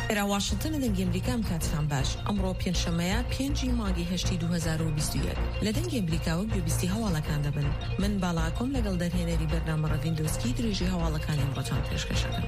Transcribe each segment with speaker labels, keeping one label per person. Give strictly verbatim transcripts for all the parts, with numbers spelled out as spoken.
Speaker 1: ئێرە واشنتن لە دەنگی ئەمریکام کاتتان باش. ئەمڕۆ پێنجشەمەیە پێنجی مانگی هەشتی دوو هەزار و بیست و یەک لە دەنگی ئەمریکاوە گوێبیستی هەواڵەکان دەبن. من باڵاکۆم لەگەڵ دەرهێنەری بەرنامە ڕەڤیندۆسکی درێژی هەواڵەکانی ئەمڕۆتان پێشکەشەکەم.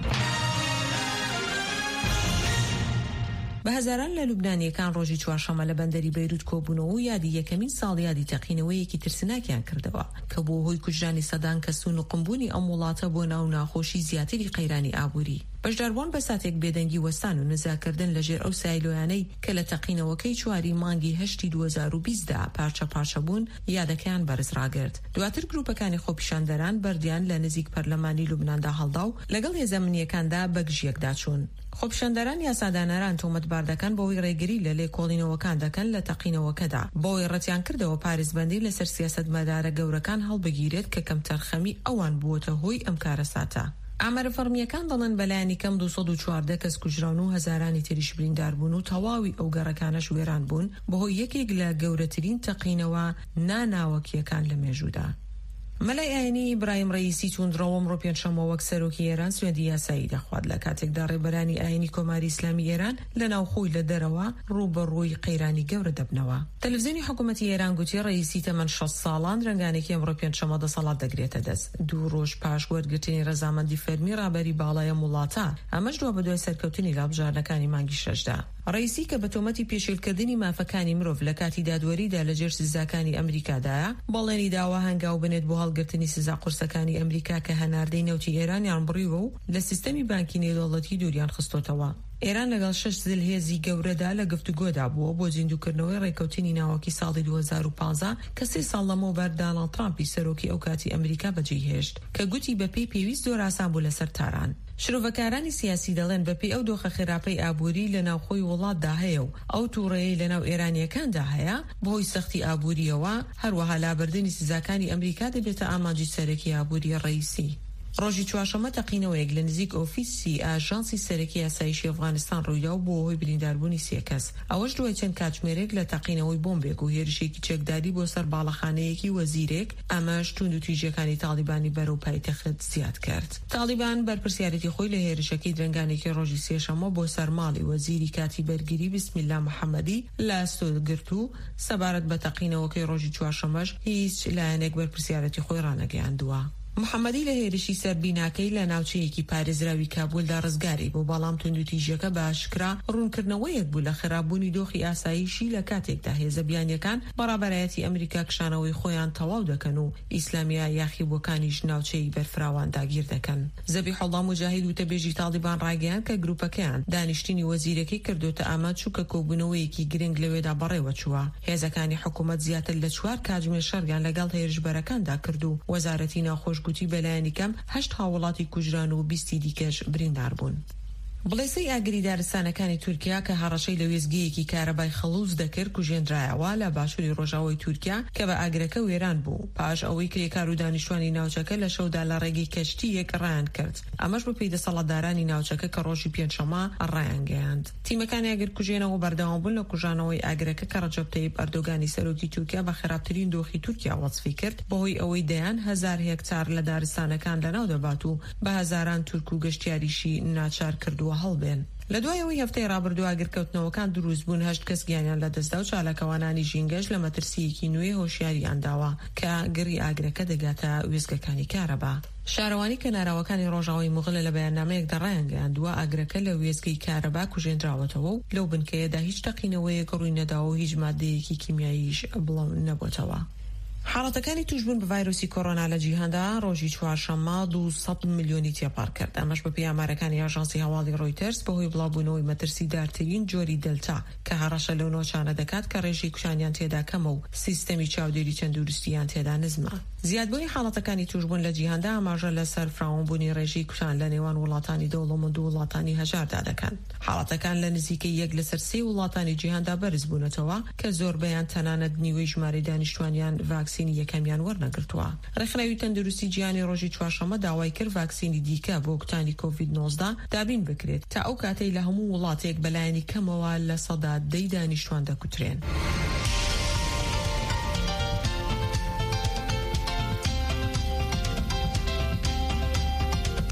Speaker 1: بە هەزاران لە لوبنانیەکان ڕۆژی چوارشەمە لە بەندەری بەیروت کۆبوونەوە و یادی یەکەمین ساڵ یادی تەقینەوەیەکی ترسناکیان کردەوە کە بۆ هۆی کوژرانی سەدان کەس و نوقمبوونی ئەم وڵاتە بۆ ناو ناخۆشی زیاتری قەیرانی ئابووری. بەشداربوون بە ساتێک بێدەنگی وەستان و نزاکردن لەژێر ئەو سایلۆیانەی کە لە تەقینەوەکەی چواری مانگی هەشتی دوو هەزار و بیست دا پارچە پارچە بوون یادەکەیان بەرز ڕاگرت. دواتر گروپەکانی خۆپیشاندەران بەردیان لە نزیک پەرلەمانی لوبناندا هەڵدا و لەگەڵ هێزەمنیەکاندا بەگژیەکدا چوون. خۆپیشاندەران یاسادانەران تۆمەتبار دەکەن بۆی ڕێگری لە لێکۆڵینەوەکان دەکەن لە تەقینەوەکەدا بۆی ڕەتیان کردەوە پارێزبەندی لەسەر سیاسەتمەدارە گەورەکان هەڵبگیرێت کە کەمتەرخەمی ئەوان بووەتە هۆی ئەم کارەساتە. ئامارە فەرمیەکان دەڵێن بەلایانی کەم دوو سەد و چواردە کەس کوژراون و هەزارانی تریش بریندار بوون و تەواوی ئەو گەڕەکانەش وێران بوون بەهۆی یەکێک لە گەورەترین تەقینەوە ناناوەکیەکان لە مێژوودا. مەلای ئاینی ئیبراهیم ڕەئیسی توندڕەوە ئەمڕۆ پێنجشەمە وەک سەرۆکی ئێران سوێندی یاسایی دەخوات لە کاتێکدا ڕێبەرانی ئاینی کۆماری ئیسلامی ئێران لە ناوخۆی لە دەرەوە ڕووبەڕووی قەیرانی گەورە دەبنەوە. تەلەڤیزیۆنی حکوومەتی ئێران گوتی ڕەئیسی تەمەن شەش ساڵان ڕەنگانێکی ئەمڕۆ پێنجشەمە دەسەڵات دەگرێتە دەست دوو ڕۆژ پاش وەرگرتنی ڕەزامەندی فەرمی ڕابەری باڵایە وڵاتە ئەمەش دووە بە دوای سەرکەوتنی لابژاردنەکانی مانگی شەشدا. ڕئیسی کە بە تۆمەتی پێشێلکردنی مافەکانی مرۆڤ لە کاتی دادوەریدا لە جێر سزاکانی ئەمریکادایە بەڵێنی داوا هەنگاو بنێت بۆ هەڵگرتنی سزا قورسەکانی ئەمریکا کە هەناردەی نەوتی ئێرانیان بڕیوە و لە سیستەمی بانکی نێودەوڵەتی دووریان خستۆتەوە. ئێران لەگەڵ شەش زلهێزی گەورەدا لە گفتوگۆدا بووە بۆ زیندووکردنەوەی ڕێکەوتنی ناوەکی ساڵی دوو هەزار و پانزە کە سێ ساڵ لەمەوبەر داناڵد ترامپی سەرۆکی ئەو کاتی ئەمریکا بەجێهێشت کە گوتی بەپێی پێویست زۆر ئاسان بوو لەسەر تاران. شرۆڤەکارانی سیاسی دەڵێن بەپێی ئەو دۆخە خراپەی ئابووری لە ناوخۆی وڵاتدا هەیە و ئەو تووڕەیەی لە ناو ئێرانیەکاندا هەیە بۆی سەختی ئابووریەوە هەروەها لابردنی سزاکانی ئەمریکا دەبێتە ئامانجی سەرەکی ئابووری ڕەئیسی. ڕۆژی چوارشەمە تەقینەوەیەک لە نزیک ئۆفیسی ئاژانسی سەرەکی یاساییشی ئەفغانستان ڕوویدا و بۆ هۆی برینداربوونی سێ کەس. ئەوەش دوای چەند کاتژمێرێک لە تەقینەوەی بۆمبێک و هێرشێکی چەکداری بۆ سەر باڵەخانەیەکی وەزیرێک ئەمەش توند و تویژەکانی تاڵیبانی بەرەو پایتەخت زیاد کرد. تاڵیبان بەرپرسیارەتی خۆی لە هێرشەکەی درنگانێکی ڕۆژی سێشەمە بۆ سەرماڵی وەزیری کاتی بەرگری بسمیلا محەممەدی لە ئەستۆگرت و سەبارەت بە تەقینەوەکەی ڕۆژی چوارشەمەش هیچ لایەنێک بەرپرسیارەتی خۆی ڕانەگەیاندووە. محەممەدی لە هێرشی سەربیناکەی لە ناوچەیەکی پارێزراوی کابولدا ڕزگاری بۆ بەڵام توندوتیژەکە باشکرا ڕوونکردنەوەیەک بوو لە خراپبوونی دۆخی ئاساییشی لە کاتێکدا هێزە بیانیەکان بەڕابەرایەتی ئەمریکا کشانەوەی خۆیان تەواو دەکەن و ئیسلامیا یاخیبووەکانیش ناوچەی بەرفراوان داگیر دەکەن. زەبیحوڵڵا موجاهید وتەبێژی تاڵیبان ڕاگەیان کە گروپەکەیان دانیشتنی وەزیرەکەی کردوتە ئاماد چووکە کۆبوونەوەیەکی گرنگ لەوێدا بەڕێوە چووە. هێزەکانی حکوومەت زیاتر لە چوار کاتژمێر شەڕیان لەگەڵ هێرشبەرەکاندا کرد و وەزارەتی ناخۆش گوتی بەلایانی کەم هەشت هاوڵاتی کوژران و بیستی دیکەش بریندار بوون. بڵێسەی ئاگری دارستانەکانی تورکیا کە هەڕەشەی لە وێزگەیەکی کارەبای خەڵوز دەکرد کوژێنرایەوە لە باشووری ڕۆژاوی تورکیا کە بە ئاگرەکە وێران بوو پاش ئەوەی کە یەکار و دانیشتوانی ناوچەکە لە شەودا لە ڕێگەی کەشتیەک ڕایان کرد. ئەمەش بە پێی دەسەڵاتدارانی ناوچەکە کە ڕۆژی پێنجشەمە ڕایان گەیاند. تیمەکانی ئاگر کوژێنەوە بەردەوام بوون لە کوژانەوەی ئاگرەکە کە ڕەجەب تەیب ئەردۆگانی سەرۆکی تورکیا بە خراپترین دۆخی تورکیا وەصفی کرد بەهۆی ئەوەی دەیان هەزار هێکتار لە دارستانەکان لەناو دەبات و بە هەزاران تورک و گەشتیاریشی ناچار کردووە هەڵبێن. لە دوایەوەی هەفتەی ڕابردوو ئاگرکەوتنەوەکان دروست بوون هەشت کەس گیانیان لە دەستدا و چالاکەوانانی ژینگەش لە مەترسیەکی نوێ هۆشیاریان داوە کە گڕی ئاگرەکە دەگاتە وێزگەکانی کارەبا. شارەوانی کەناراوەکانی ڕۆژاوی مغڵە لە بەیاننامەیەک دەڕایان گەیاندووە ئاگرەکە لە وێزگەی کارەبا کوژێنراوەتەوە و لەو بنکەیەدا هیچ تەقینەوەیەک ڕووی نەداوە و هیچ مادەیەکی کیمیاییش بڵاو نەبووتەوە. حاڵەتەکانی توشبوون بە ڤایرۆسی کۆڕۆنا لە جیهاندا ڕۆژی چوارشەممە دوو سەد میلیۆنی تێپەڕ کرد. ئەمەش بەپێی ئامارەکانی ئاژانسی هەواڵی ڕۆیتەرز بەهۆی بڵاوبوونەوەی مەترسی دارترین جۆری دلتا کە هەڕەشە لەو نۆچانە دەکات کە ڕێژەی کوشانیان تێدا کەمە و سیستەمی چاودێری تەندروستیان تێدا نزمە. زیادبوونی حاڵەتەکانی توشبوون لە جیهاندا ئاماژە لەسەر فراوانبوونی ڕێژەی کوشان لە نێوان وڵاتانی دەوڵەمەند و وڵاتانی هەژاردا دەکەن. حاڵەتەکان لە نزیکەی یەک لەسەر سێ وڵاتانی جیهاندا بەرز بوونەتەوە کە زۆربەیان تەنانەت نیوەی ژمارەی دانیشتوانیان ڤاکسینی یەکەمیان وەرنەگرتووە. ڕێکخراوی تەندروستی جیهانی ڕۆژی چوارشەممە داوای کرد ڤاکسینی دیکە بۆ کوتانی کۆڤید نۆزدە دابین بکرێت تا ئەو کاتەی لە هەموو وڵاتێک بەلایەنی کەمەوە لە سەدا دەی دانیشتوان دەکوترێن.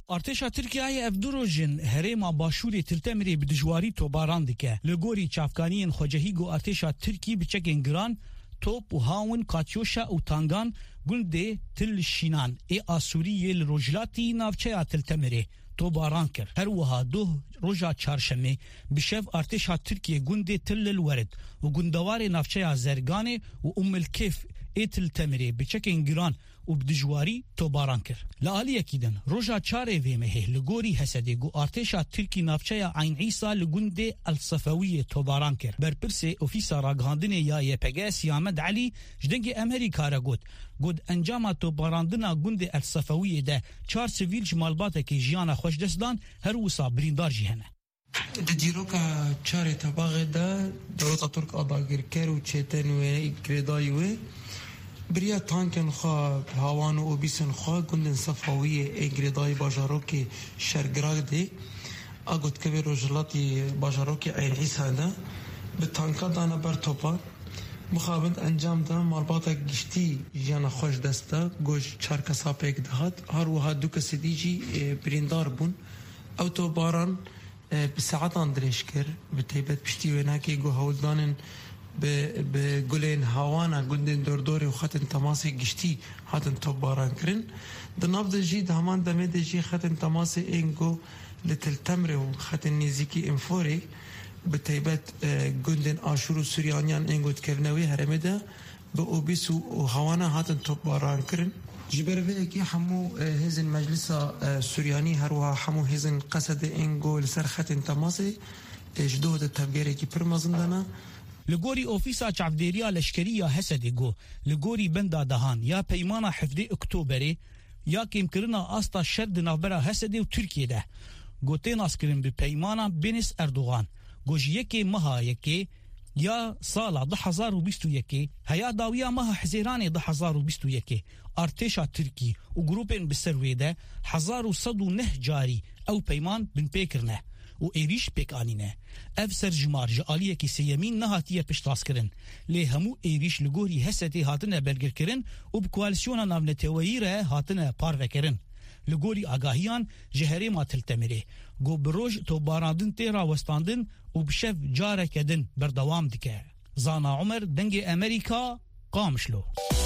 Speaker 2: ارتشا ترکیه افدروجن هرما باشوری تلتمری بدجواری توباران دکه لگوری چافکانین خوجهی گو ارتشا ترکی بچکن گران توپ و هاون کاتیوشا و تانگان گنده تل شینان ای آسوری لروجلاتی نافچه تلتمری توباران کر هر وها دو روجا چارشمه بشف ارتشا ترکیه گنده تل الورد و گندوار نافچه زرگانه و ام الكيف ای تلتمری بچکن گران و بدجواری توباران کر لعالی اکیدن روژا چاره ویمه لگوری حسده گو ارتشا ترکی نافچه عین عیسی لگنده الصفویه توباران کر برپرس اوفیسا راگهاندن یا یپگه سیامد علی جدنگ امریکا را گود گود انجام توباراندنا گنده الصفویه ده چار سویل جمالباته که جیانا خوش دستدان هر وصا بریندار جیهنه
Speaker 3: دیروکا چاره تباغه ده دولتا ترک آداگیر کر و چیتن و اکردایوه بریا تانکن خوا هاوان و بیسن خوا گندن صفاوی اگردای باجاروک شرگراگ دی اگوت که روجلاتی باجاروک عین عیسا ده به تانکا دانا بر توپا مخابند انجام ده مالباتا گشتی جانا خوش دستا گوش چار کسا پیک دهات هر وها دو کسی دیجی بریندار بون او تو باران بساعتان درش کر به تیبت پشتی ویناکی گو هولدانن به گلین هوانا گندن دور دوری و خطن تماسی گشتی هاتن توب باران کرن دناف ده جی دهمان دمه ده جی خطن تماسی اینگو لتل تمره و خطن نیزیکی انفوری به تیبت گندن آشور و سوریانیان اینگو تکرنوی هرمه ده به اوبیس و هوانا هاتن توب باران کرن جبر وی کی همو هزن مجلس سوریانی هروها همو هزن قصد اینگو لسر خطن تماسی اجدود تبگیری کی پرمازندانا
Speaker 2: لگوری اوفیسا چافدیریا لشکریه حسدی گو لگوری بندا دهان یا پیمانا حفده اکتوبری یا کم کرنا آستا شرد نافبرا حسدی و ترکیه ده گوته ناسکرین به پیمانا بینس اردوغان گوش یکی مها یکی یا سالا ده هزار و بیست و یکی هیا داویا مها حزیران ده هزار و بیست و یکی ارتشا ترکی و گروپین بسروی ده هزار و صد و نه جاری او پیمان بن پیکرنه و ایریش پیک آنینه اف سرجمار جعالیه کی سیمین نهاتیه پشتاس کرن لی همو ایریش لگوری حستی هاتنه بلگر کرن و بکوالسیونا ناونتوایی ره هاتنه پارو کرن لگوری آگاهیان جهری ما تلتمره گو بروج تو باراندن تیرا وستاندن و بشف جاره کدن بردوام دکه زانا عمر دنگ امریکا قامشلو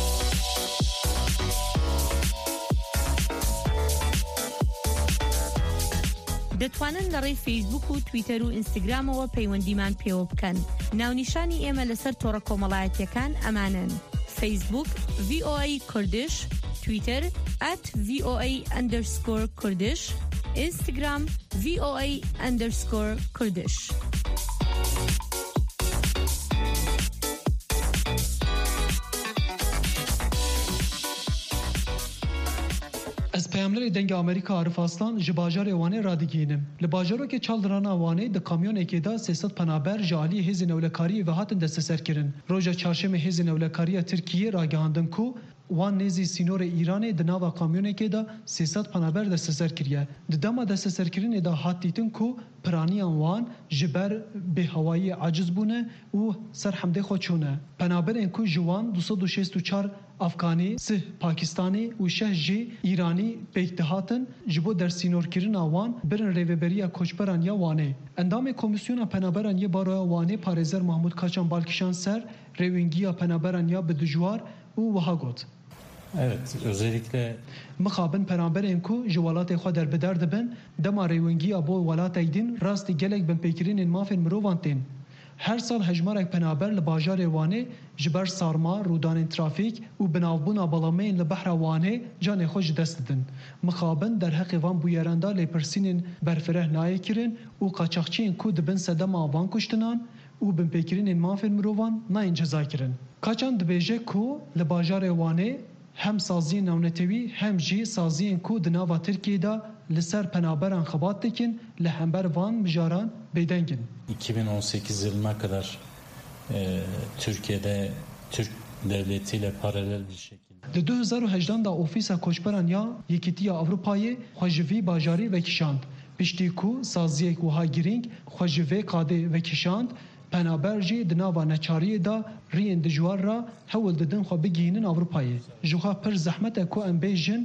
Speaker 4: دەتوانن لە ڕێی فیسبوک و تویتەر و ئینستاگرامەوە پەیوەندیمان پێوە بکەن. ناونیشانی ئێمە لەسەر تۆڕە کۆمەڵایەتیەکان ئەمانن: فیسبوک ڤی ئۆ ئەی کوردش، تویتەر ئەت ڤی ئۆ ئەی ئەندەرسکۆر کوردش، ئینستاگرام ڤی ئۆ ئەی ئەندەرسکۆر کوردش.
Speaker 5: از پیاملر دنگ امریکا عارف اصلان جباجار وانه رادگینم لباجارو که چالدرانا وانه د کامیون اکیدا سیصد پنابر جالی هز نولکاری و هاتن دست سر کرن روزا چهارشنبه هز نولکاری ترکیه را گاندن کو وان نزی سینور ایران د ناوا کامیون اکیدا سیصد پنابر دست سر کریه د دما دست سر کرین دا هاتیتن کو پرانیان وان جبر به هوایی عاجز بونه و سر حمده خودشونه پنابر انکو جوان دویست و شصت و چهار افغانی سه پاکستانی و شه جی ایرانی پیکتهاتن جبو در سینور کرین وان برن ریوبریا کوچبران یا وانه اندام کمیسیون پنابران یا بارو وانه پارزر محمود کاچان بالکشان سر ریونگیا پنابران ya بدجوار و وهاگوت.
Speaker 6: Evet, özellikle
Speaker 5: مخابن پنابرین کو جوالات خود در بدر دبن دما ریونگی ابو ولات ایدین راست گلک بن پیکرین مافن مروانتین هر سال هجمارک پنابر لباجار وانه جبر سارما رودان ترافیک و بناوبونا بلامین لبحر وانه جان خوش دستدن مخابن در حق وان بویراندا لپرسینین برفره نایکرین و قاچاقچین کو دبن صدما وان کشتنان و بن پیکرین مافن مروان ناین جزا کرن کاچان دبیجه کو لباجار وانه هم سازی نونتوی هم جی سازی کو دناوا ترکیه دا لسر پنابران خبات دکن لهمبر وان مجاران بیدنگن.
Speaker 6: iki bin on sekiz yılına kadar e, Türkiye'de Türk devletiyle paralel bir şekilde.
Speaker 5: Li دو هزار و هجده da ofisa koçberan ya Yekîtiya Avrupayê xwejivî bajarî vekişand. Piştî ku saziyek wiha girîng xwejivê qadê vekişand پنابر جی دناوا نچاری دا رین دجوار را هول ددن خو بگینن اروپایی جوخا پر زحمت کو ام بیجن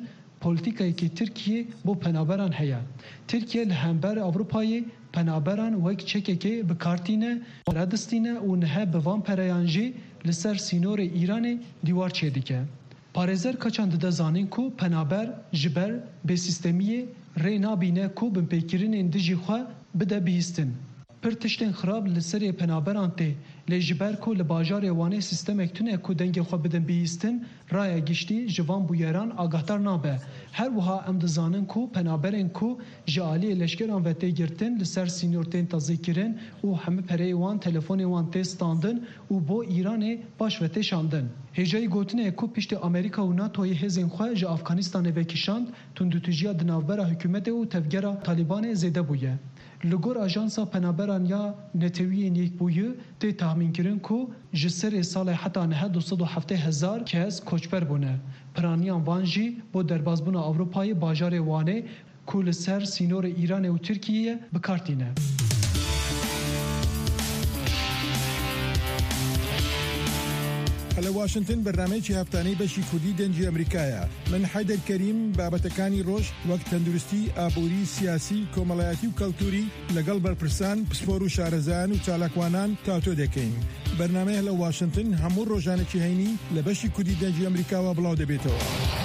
Speaker 5: پۆلیتیکایەکی تورکیە بۆ پەنابەران هەیە. تورکیە لە هەمبەر ئەوروپایê پەنابەران وەک چەکێکê بikardîne radistîne û niha bi van pereyan jî li ser sînorê Îranê dîwar çê dike. Parêzer kaçan dide zanîn ku penaber ji ber bêsîstemiyê rê nabîne ku binpêkirinên dijî xwe bide bihîstin. Pir tiştên xirab li serê penaberan tê lê ji ber ku li bajarê wanê sîstemek tune ku dengê xwe bidin bihîstin raya giştî ji van bûyeran agahdar nabe. Her wiha em dizanin ku penaberên ku ji aliyê leşkeran ve tê girtin li ser sînor tên tazîkirin û hemû pereyê wan telefonê wan tê standin û bo Îranê baş ve tê şandin. Hêjayî gotinê ku piştî Amerîka û NATOyê hêzên xwe ji Afganistanê vekişand tundûtûjiya di navbera hikûmetê û tevgera Talîbanê zêde bûye. Li gor ajansa penaberan ya netewiyên yekbûyî tê tahmînkirin ku ji serê salê heta niha du sed û heftê hezar kes koçber bûne. Piraniyan van jî bo derbasbûna Ewropayê bajarê Wanê ku li ser sînorê Îranê û Tirkiyeyê bikartîne.
Speaker 7: لە واشنگتن بەرنامەیەکی هەفتانەی بەشی کوردی دەنجی ئەمریکایە. من حەیدەر کەریم بابەتەکانی ڕۆژ وەک تەندروستی، ئابووری، سیاسی، کۆمەڵایەتی و کەلتوری لەگەڵ بەرپرسان، پسپۆر و شارەزایان و چالاکوانان تاتۆ دەکەین. بەرنامەیە لە واشنگتن هەموو ڕۆژانێکی هەینی لە بەشی کوردی دەنجی ئەمریکاوە بڵاو دەبێتەوە.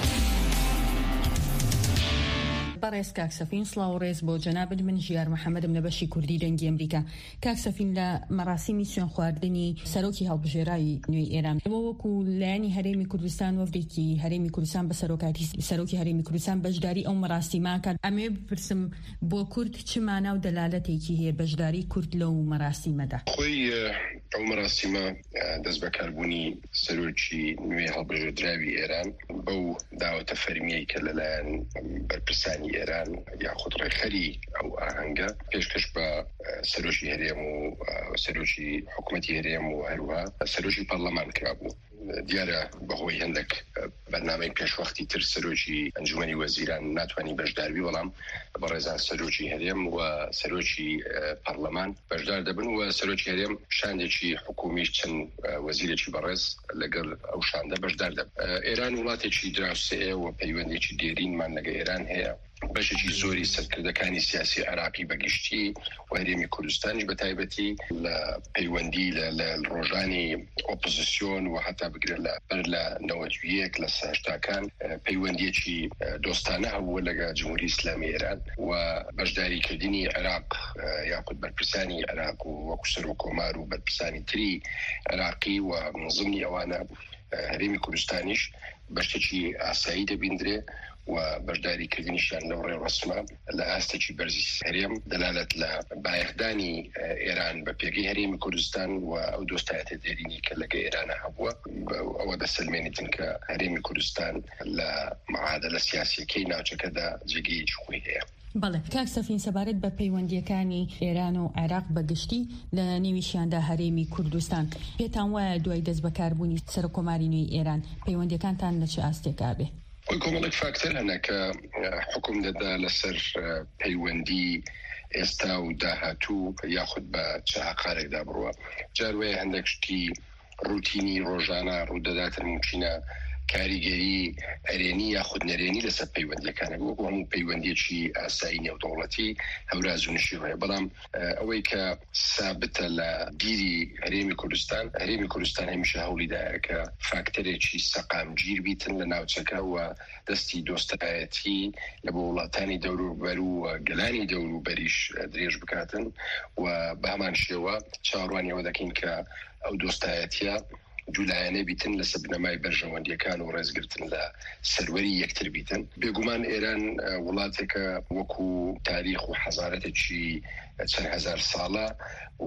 Speaker 8: بەڕێز کاکسەفین سڵاو ڕێز بۆ جەنابەت من ژیار محەممەدم لە بەشی کوردی دەنگی ئەمریکا. کاکسەفین لە مەراسیمی سوێن خواردنی سەرۆکی هەڵبژێرایی نوێی ئێران ئەوە وەکو لایەنی هەرێمی کوردستان وەفدێکی هەرێمی کوردستان بە سەرۆکاتی سەرۆکی هەرێمی کوردستان بەشداری ئەو مەراسیما کات. ئەمێ بپرسم بۆ کورد چ مانە و دەلالەتێکی هەیە بەشداری کورد لەو مەراسیمەدا؟
Speaker 9: خۆی ئەو مەراسیمە دەست بەکاربوونی سەرۆکی نوێی هەڵبژێردراوی ئێران بەو داوەتە فەرمیەی کە لەلایەن بەرپرسانی ئێران یاخود ڕێخەری ئەو ئاهەنگە پێشکەش بە سەرۆکی هەرێم و سەرۆکی حکوومەتی هەرێم و هەروە سەرۆکی پەرلەمان کرابوو. دیارە بەهۆی هەندێک بەرنامەی پێشوەختی تر سەرۆکی ئەنجومەنی وەزیران ناتوانانی بەشداروی، بەڵام بەڕێزان سەرۆکی هەرێم و سەرۆکی پەرلەمان بەشدار دەبن و سەرۆکی هەرێم شاندێکی حکومیش چەند وەزیرێکی بەڕێز لەگەڵ ئەو شاندە بەشدار دەبن. ئێران وڵاتێکی دراوسەیە و پەیوەندێکی دێرینمان لەگە ئێران هەیە. بەشێکی زۆری سەرکردەکانی سیاسی عراقی بەگشتی و هەرێمی کوردستانیش بە تایبەتی لە پەیوەندی لە ڕۆژانی ئۆپۆزیسیۆن و حتا بگرێت لە بەر لە نەوەتویەک لە سەهشتاکان پەیوەندیەکی دۆستانە هەبووە لەگە جمهوری ئیسلامی ئێران و بەشداریکردنی عێراق یاخود بەرپرسانی عێراق و وەکو سەرۆکۆمار و بەرپرسانی تری عێراقی و منظمنی ئەوانە هەرێمی کوردستانیش بەشتێکی ئاسایی دەبیندرێ و بەشداریکردنیشیان لەو ڕێ ڕسمە لە ئاستێکی بەرزی هەرێم دەلالەت لە بایەخدانی ئێران بە پێگەی هەرێمی کوردستان و ئەو دۆستایەتە دێرینی کە لەگە ئێرانە هەبووە ئەوە دەسەلمێنیتن کە هەرێمی کوردستان لە معادلە سیاسیەکەی ناوچەکەدا جێگەیەکی خۆی هەیە.
Speaker 8: بەڵێ کاکسەفین سەبارەت بە پەیوەندیەکانی ئێران و عێراق بەگشتی لە نێویشیاندا هەرێمی کوردستان پێتان وایە دوای دەست بەکاربوونی سەرۆکۆماری نوێی ئێران پەیوەندیەکانتان لە چه ئاستێکا بێ؟
Speaker 9: خۆی کۆمەڵێک فاکتەر هەنە کە حکوم دەدا لەسەر پەیوەندی ئێستا و داهاتوو یاخود بە چه عقارێکدا بڕوە. جاروێ هەندێک شتی ڕوتینی ڕۆژانە ڕوودەداتن ممکنە کاریگەری ئەرێنی یاخود نەرێنی لەسەر پەیوەندیەکانە وەکو هەموو پەیوەندیەکی ئاسایی نێودەوڵەتی هەوراز و نشی هەیە، بەڵام ئەوەی کە سابتە لە بیری هەرێمی کوردستان هەرێمی کوردستان هەمیشە هەوڵیدایە کە فاکتەرێکی سەقامگیر بیتن لە ناوچەکە و دەستی دۆستایەتی لە بۆ وڵاتانی دەوروبەر و گەلانی دەوروبەریش درێژ بکاتن و بە هەمان شێوە چاوەڕوانیەوە دەکەین کە ئەو دۆستایەتیە جولایانە بیتن لە سەبنەمای بەرژەوەندیەکان و ڕێزگرتن لە سەروەری یەکتر بیتن. بێگومان ئێران وڵاتێکە وەکو تاریخ و حەزارەتێکی چەند هەزار ساڵە و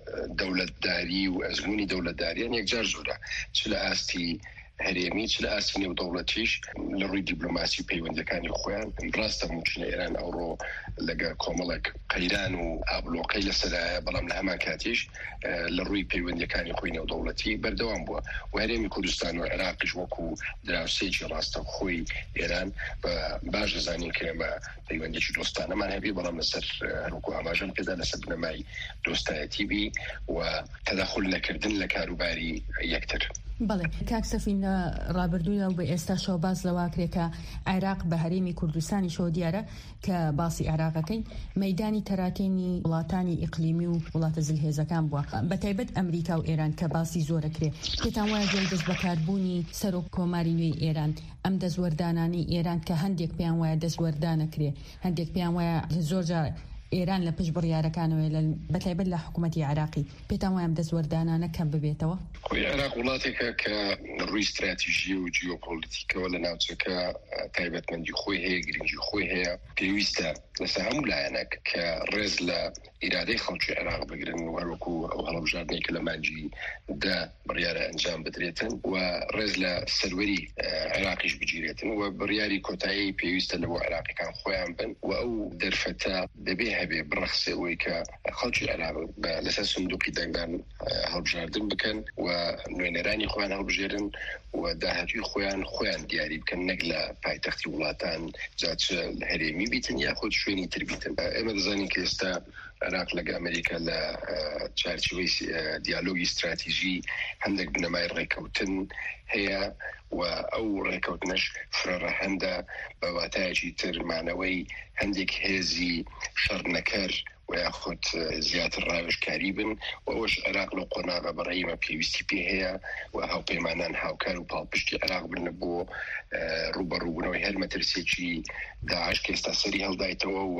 Speaker 9: دەوڵەتداری و ئەزموونی دەوڵەتداریان یەکجار زۆرە، چ لە ئاستی هەرێمی چ لە ئاستی نێودەوڵەتیش لە ڕووی دیپلۆماسی و پەیوەندیەکانی خۆیان ڕاستە ممکنە ئێران ئەوڕۆ لەگە کۆمەڵێک قەیران و ئابلۆقەی لەسەرایە، بەڵام لە هەمان کاتیش لە ڕووی پەیوەندیەکانی خۆی نێودەوڵەتی بەردەوام بووە و هەرێمی کوردستان و عێراقیش وەکو دراوسێکی ڕاستە خۆی ئێران بە باش دەزانین کە ئێمە پەیوەندێکی دۆستانەمان هەبێ، بەڵام لەسەر هەروەکو ئاماژەم پێدا لەسەر بنەمای دۆستایەتی بی و تەداخل نەکردن لە کاروباری یەکتر.
Speaker 8: بەڵێ کاکسەفین لە ڕابردوودا و بە ئێستا شەو باز لەواکرێکە عێراق بە هەرێمی کوردستانی شۆ دیارە کە باسی عێراقەکەین مەیدانی تەراتێنی وڵاتانی ئیقلیمی و وڵاتە زلهێزەکان بووە بە تایبەت ئەمریکا و ئێران کە باسی زۆرەکرێ پێتان وایە جۆی دەست بەکاربوونی سەرۆک کۆماری نوێی ئێران ئەم دەستوەردانانی ئێران کە هەندێک پێیان وایە دەستوەردانەکرێ هەندێک پێیان وایە زۆرجار ئێران لە پشت بڕیارەکانەوەی لە بەتایبەت لە حکوومەتی عێراقی پێتان وایە دەستوەردانانە کەم ببێتەوە؟
Speaker 9: خۆی عێراق وڵاتێکە کە ڕووی استراتیژی و جیۆپۆلیتیکەوە لە ناوچەکە تایبەتمەندی خۆی هەیە گرنگی خۆی هەیە پێویستە لەسەر هەموو لایەنێک کە ڕێز لە ئیرادەی خەڵکی عێراق بگرن و هەروەکو ئەو هەڵبژاردنێکە لە مانجی دا بڕیارە ئەنجام بدرێتن و ڕێز لە سەروەری عێراقیش بگیرێتن و بڕیاری کۆتایی پێویستە لە بۆ عێراقیەکان خۆیان بن و ئەو دەرفەتە دەبێ هەبێ بڕەخسەوەی کە خەڵکی عێراق لەسەر سندوقی دەنگدان هەڵبژاردن بکەن و نوێنەرانی خۆیان هەڵبژێرن و داهاتوی خۆیان خۆیان دیاری بکەن نەک لە پایتەختی وڵاتان جاچ هەرێمی بیتن یاخود شوێنی تر بیتن. ئێمە دەزانین کە ئێستا عێراق لەگە ئەمریکا لە چارچوەی دیالۆگی استراتیژی هەندێک بنەمای ڕێکەوتن هەیە و ئەو ڕێکەوتنش فرەڕە هەندە بە واتایەکی ترمانەوەی هەندێک هێزی شەڕنەکەر و یاخود زیاتر ڕاوێژکاری بن و ئەوش عێراق لە قۆناغە بەڕێیمە پێویستی پێ هەیە و هاوپەیمانان هاوکار و پاڵپشتی عێراق بنە بۆ ڕوبەڕووبوونەوەی هەر مەترسێکی داعش کە ئێستا سەری هەڵدایتەوە و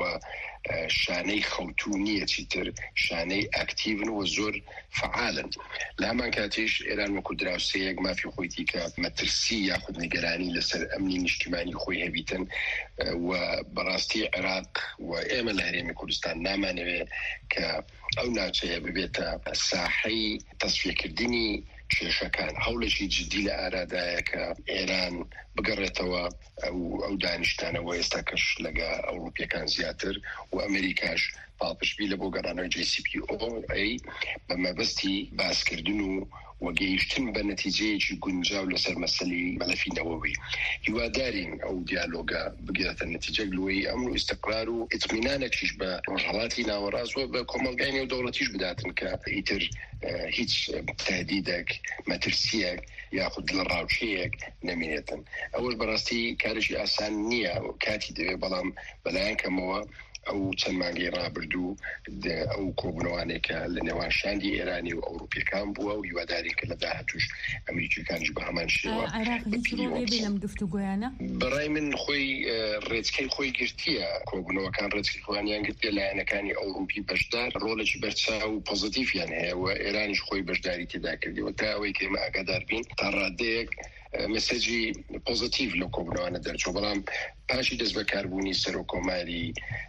Speaker 9: شانەی خەوتو نییە چیتر شانەی ئاکتیڤن و زۆر فعالن. لە هەمان کاتیش ئێران وەکو دراوسەیەک مافی خۆیتی کە مەترسی یاخود نیگەرانی لەسەر ئەمنی نیشتیمانی خۆی هەبیتن و بەڕاستی عێراق و ئێمە لە هەرێمی کوردستان نامانەوێ کە ئەو ناوچەیە ببێتە ساحەی تەسفیەکردنی کێشەکان. هەوڵێکی جدی لە ئارادایە کە ئێران بگەڕێتەوە ئەو دانیشتانەوە ئێستا کەش لەگە ئەوروپیەکان زیاتر و ئەمریکاش پاڵپشتبی لە بۆ گەڕانەوەی جی سی پی ئۆ ئەی بە مەبەستی باسکردن و وەگەیشتن بە نەتیجەیەکی گونجاو لەسەر مەسەلی مەلەفینەوەوی. هیوادارین ئەو دیالۆگە بگرێتە نەتیجە گلوی ئەمن و ئیستقرار و ئیتمینانێکیش بە ڕۆژهەڵاتی ناوەڕاستوە بە کۆمەلگای نێودەوڵەتیش بداتن کە ئیتر هیچ تهدیدێک مەترسیەک یاخود لە ڕاوچەیەک نەمێنێتن. ئەوەش بەڕاستی کارێکی ئاسان نییە کاتی دەوێت بەڵام بەلایەن کەمەوە ئەو چەند مانگەی ڕابردوو ئەو کۆبوونەوانێکە لە نێوان شاندی ئێرانی و ئەوروپیەکان بووە و هیوادارین کە لە داهاتووش ئەمریکیەکانش بە هەمان شێوە بەڕای من خۆی ڕێچکەی خۆی گرتیە کۆبوونەوەکان ڕێچکی خۆیانیان گرتێ لایەنەکانی ئەوروپی بەشدار ڕۆڵێکی بەرچاو و پۆزیتیڤیان هەیە و ئێرانیش خۆی بەشداری تێدا کردیەوە تا ئەوەی کە ئێمە ئاگادار بین تا ڕادەیەک مەسەجی پۆزیتیڤ لە کۆبوونەوانە دەرچوو. بەڵام پاشی دەست بەکاربوونی سەرۆک کۆماری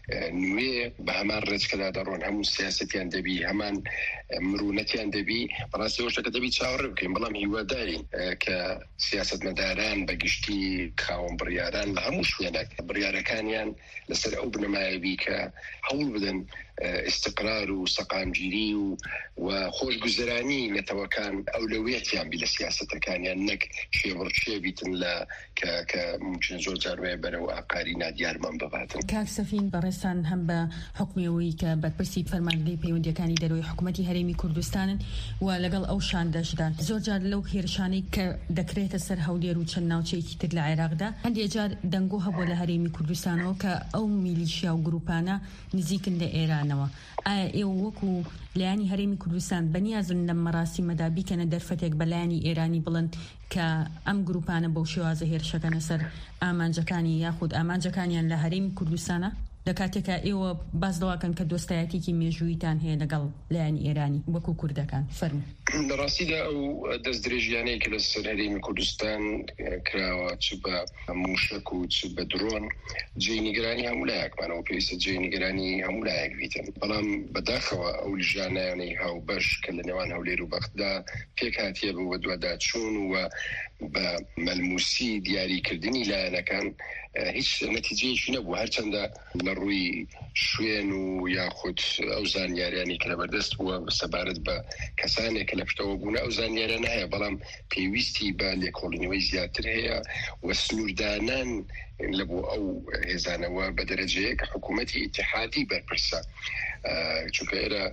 Speaker 9: نوێ بە هەمان ڕێچکەدا دەڕۆن هەموو سیاسەتیان دەبی هەمان مرونەتیان دەبی بەڕاستی ئەوشتەکە دەبی چاوەڕێ بکەین. بەڵام هیوادارین کە سیاسەتمەداران بەگشتی خاوەن بڕیاران لە هەموو شوێنێک بڕیارەکانیان لەسەر ئەو بنەمایەبی کە هەوڵ بدەن استقرار و سەقامگیری و و خۆشگوزەرانی نەتەوەکان ئەولەویەتیان بی لە سیاسەتەکانیان نەک شێوەڕچێ بیتن لە کە ممکن زۆر جاروێ بەرەو ئاقاری نادیارمان بباتن.
Speaker 8: کاکسەفین بەڕێستان هەم بە حکومیەوەی کە بەرپرسی فەرمانگەی پەیوەندیەکانی دەرەوەی حکوومەتی هەرێمی کوردستانن و لەگەڵ ئەو شاندەشدا زۆر جار لەو هێرشانەی کە دەکرێتە سەر هەولێر و چەند ناوچەیەکی تر لە عێراقدا هەندێک جار دەنگۆ هەبووە لە هەرێمی کوردستانەوە کە ئەو میلیشیا و گروپانە نزیکن لە ئێرانەوە. ئایا ئێوە وەکو لایانی هەرێمی کوردستان بەنیازن لە مەراسیمەدا بیکەنە دەرفەتێک بەلایانی ئێرانی بڵن کە ئەم گروپانە بەو شێوازە هێرشەکەنە سەر ئامانجەکانی یاخود ئامانجەکانیان لە هەرێمی کوردستانە لە کاتێکە ئێوە باس دەواکەن کە دۆستایەتێکی مێژوویتان هەیە لەگەڵ لایانی ئێرانی وەکو کوردەکان فەرموو؟
Speaker 9: لە ڕاستیدا ئەو دەست درێژیانەیە کە لە سەر هەرێمی کوردستان کراوە چ بە موشک و چ بە درۆن جێی نیگەرانی هەموو لایەکمانەوە پێویستە جێی نیگەرانی هەموو لایەک بیتن. بەڵام بەداخەوە ئەو لیژانەیانەی هاوبەش کە لە نێوان هەولێر و بەختدا پێک هاتیە بە دوواداچوون و بە مەلموسی دیاریکردنی لایەنەکان هیچ نەتیجەیەکی نەبوو هەرچەندە لە ڕووی شوێن و یاخود ئەو زانیاریانی کە لەبەردەست بووە سەبارەت بە کەسانێک لە پشتەوە بوون ئەو زانیاریانە هەیە بەڵام پێویستی بە لێکۆڵینەوەی زیاتر هەیە و سنووردانان لە بۆ ئەو هێزانەوە بە دەرەجەیەک حکوومەتی ئیتیحادی بەرپرسە چونکە ئێرە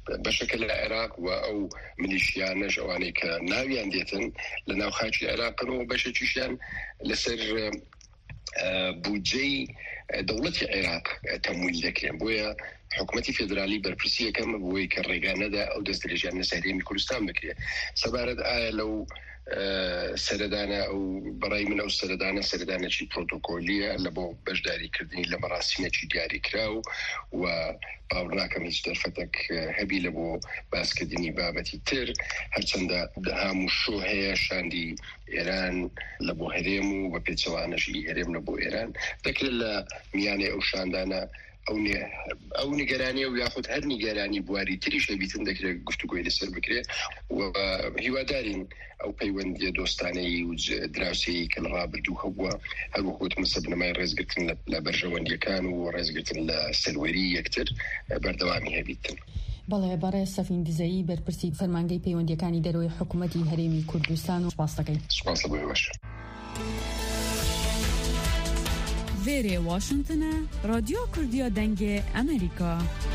Speaker 9: بەشەکە لە عێراق و ئەو ملیشیانەش ئەوانەی کە ناویان دێتن لە ناو خاکی عێراقن و بەشێکیشیان لەسەر بودجەی دەوڵەتی عێراق تەمویل دەکرێن. بۆیە حکوومەتی فێدرالی بەرپرسی یەکەمە بۆی کە ڕێگانەدا ئەو دەستدرێژیان لە سەرهێمی کوردستان بکرێت. سەبارەت ئایا لەو سەردانە ئەو بەڕای من ئەو سەردانە سەردانێکی پرۆتۆکۆلیە لە بۆ بەشداریکردنی لە مەراسیمێکی دیاریکراو و باوەڕ ناکەم هیچ دەرفەتێک هەبی لە بۆ باسکردنی بابەتی تر، هەرچەندە هەموو شۆ هەیە شاندی ئێران لە بۆ هەرێم و بە پێچەوانەژی هەرێم لە بۆ ئێران دەکرێت لە میانێ ئەو شاندانە ئەو نیگەرانی و یاخود هەر نیگەرانی بواری تریش هەبیتن دەکرێت گفتوگۆی لەسەر بکرێت و هیوادارین ئەو پەیوەندیە دۆستانەی و دراوسەیە کە لە ڕابردوو هەبووە هەروە خۆتمە سەبنەمای ڕێزگرتن لە بەرژەوەندیەکان و ڕێزگرتن لە سەروەری یەکتر بەردەوامی هەبیتن.
Speaker 8: بەڵێ بەڕێز سەفین دزایی بەرپرسی فەرمانگەی پەیوەندیەکانی دەرەوەی حکوومەتی هەرێمی کوردستان و سپاس دەکەین.
Speaker 9: سپاس لە بۆی باش.
Speaker 10: وێرێ واشنگتنە رادیۆ کوردیا دەنگێ ئەمریکا.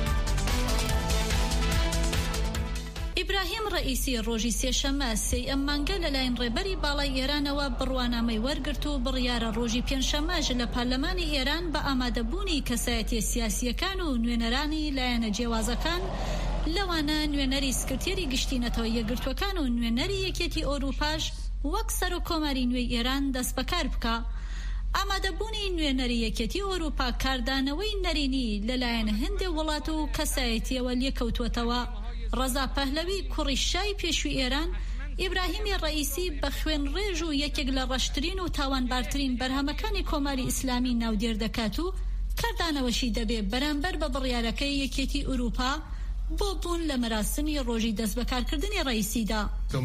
Speaker 11: ئیبراهیم ڕئیسی ڕۆژی سێشەممە سێی ئەم مانگە لەلایەن ڕێبەری باڵای ئێرانەوە بڕوانامەی وەرگرت و بڕیارە ڕۆژی پێنجشەممەش لە پارلەمانی ئێران بە ئامادەبوونی کەسایەتی سیاسیەکان و نوێنەرانی لایەنە جیاوازەکان لەوانە نوێنەری سکرتێری گشتینەتەوە یەکگرتوەکان و نوێنەری یەکێتی ئۆروپاش وەک سەر و کۆماری نوێی ئێران دەست بەکار بکە. ئامادەبوونی نوێنەری یەکێتی ئۆروپا کاردانەوەی نەرینی لەلایەن هەندێ وڵات و کەسایەتیەوە لێکەوتوەتەوە. ڕەزا پەهلەوی کوڕی شای پێشووی ئێران ئیبراهیمی ڕئیسی بە خوێن ڕێژ و یەکێک لە ڕەشترین و تاوانبارترین بەرهەمەکانی کۆماری ئیسلامی ناودێر دەکات و کاردانەوەشی دەبێ بەرامبەر بە بڕیارەکەی یەکێتی ئوروپا بۆ بوون لە مەراسمی ڕۆژی دەست بەکارکردنی ڕئیسیدا.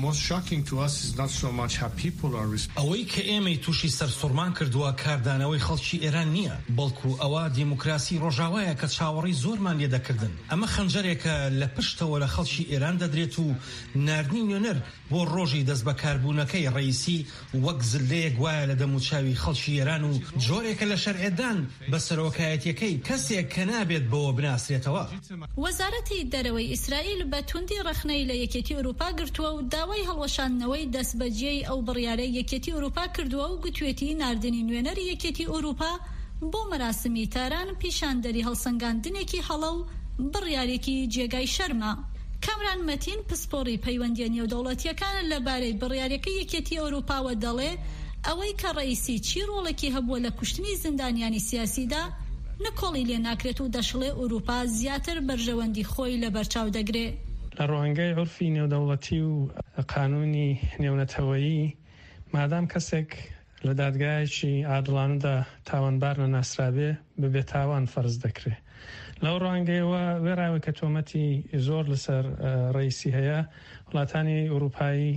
Speaker 12: ئەوەی کە ئێمەی تووشی سەرسوڕمان کردووە کاردانەوەی خەڵکی ئێران نییە، بەڵکو ئەوە دیموکراسی ڕۆژاوایە کە چاوەڕی زۆرمان لێ دەکردن. ئەمە خەنجەرێکە لە پشتەوە لە خەڵکی ئێران دەدرێت و ناردنی نوێنەر بۆ ڕۆژی دەست بەکاربوونەکەی ڕئیسی وەک زلەیەک وایە لە دەموچاوی خەڵکی ئێران و جۆرێکە لە شەرعێدان بە سەرۆکایەتیەکەی کەسێک کە نابێت بەوە بناسرێتەوە.
Speaker 11: وەزارەتی دەرەوەی ئیسرائیل بە توندی ڕەخنەی لە یەکێتی ئوروپا گرتووە و داوای هەڵوەشاندنەوەی دەستبەجێی ئەو بڕیارەی یەکێتی ئوروپا کردووە و گوتوێتی ناردنی نوێنەری یەکێتی ئوروپا بۆ مەراسمی تاران پیشاندەری هەڵسەنگاندنێکی هەڵە و بڕیارێکی جێگای شەرمە. کامران مەتین پسپۆڕی پەیوەندیە نێودەوڵەتیەکان لەبارەی بڕیارەکەی یەکێتی ئوروپاوە دەڵێ ئەوەی کە ڕئیسی چی ڕۆڵێکی هەبووە لە کوشتنی زیندانیانی سیاسیدا نکۆڵی لێ ناکرێت و دەشڵێ ئوروپا زیاتر بەرژەوەندی خۆی لە بەرچاو دەگرێ.
Speaker 13: لە ڕوانگەی عورفی نێودەوڵەتی و قانونی نێونەتەوەیی مادام کەسێک لە دادگایەکی عادڵانەدا تاوانبار نەناسرابێ ببێ تاوان فەرز دەکرێت. لەو ڕوانگەیەوە وێڕاوە کە تۆمەتی زۆر لەسەر ڕئیسی هەیە، وڵاتانی ئوروپایی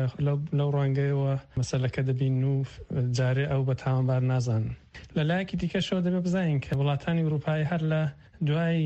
Speaker 13: لەو ڕوانگەیەوە مەسەلەکە دەبین و جارێ ئەو بە تاوانبار نازانن. لە لایەکی دیکەشەوە دەبێ بزانین کە وڵاتانی ئوروپایی هەر لە دوای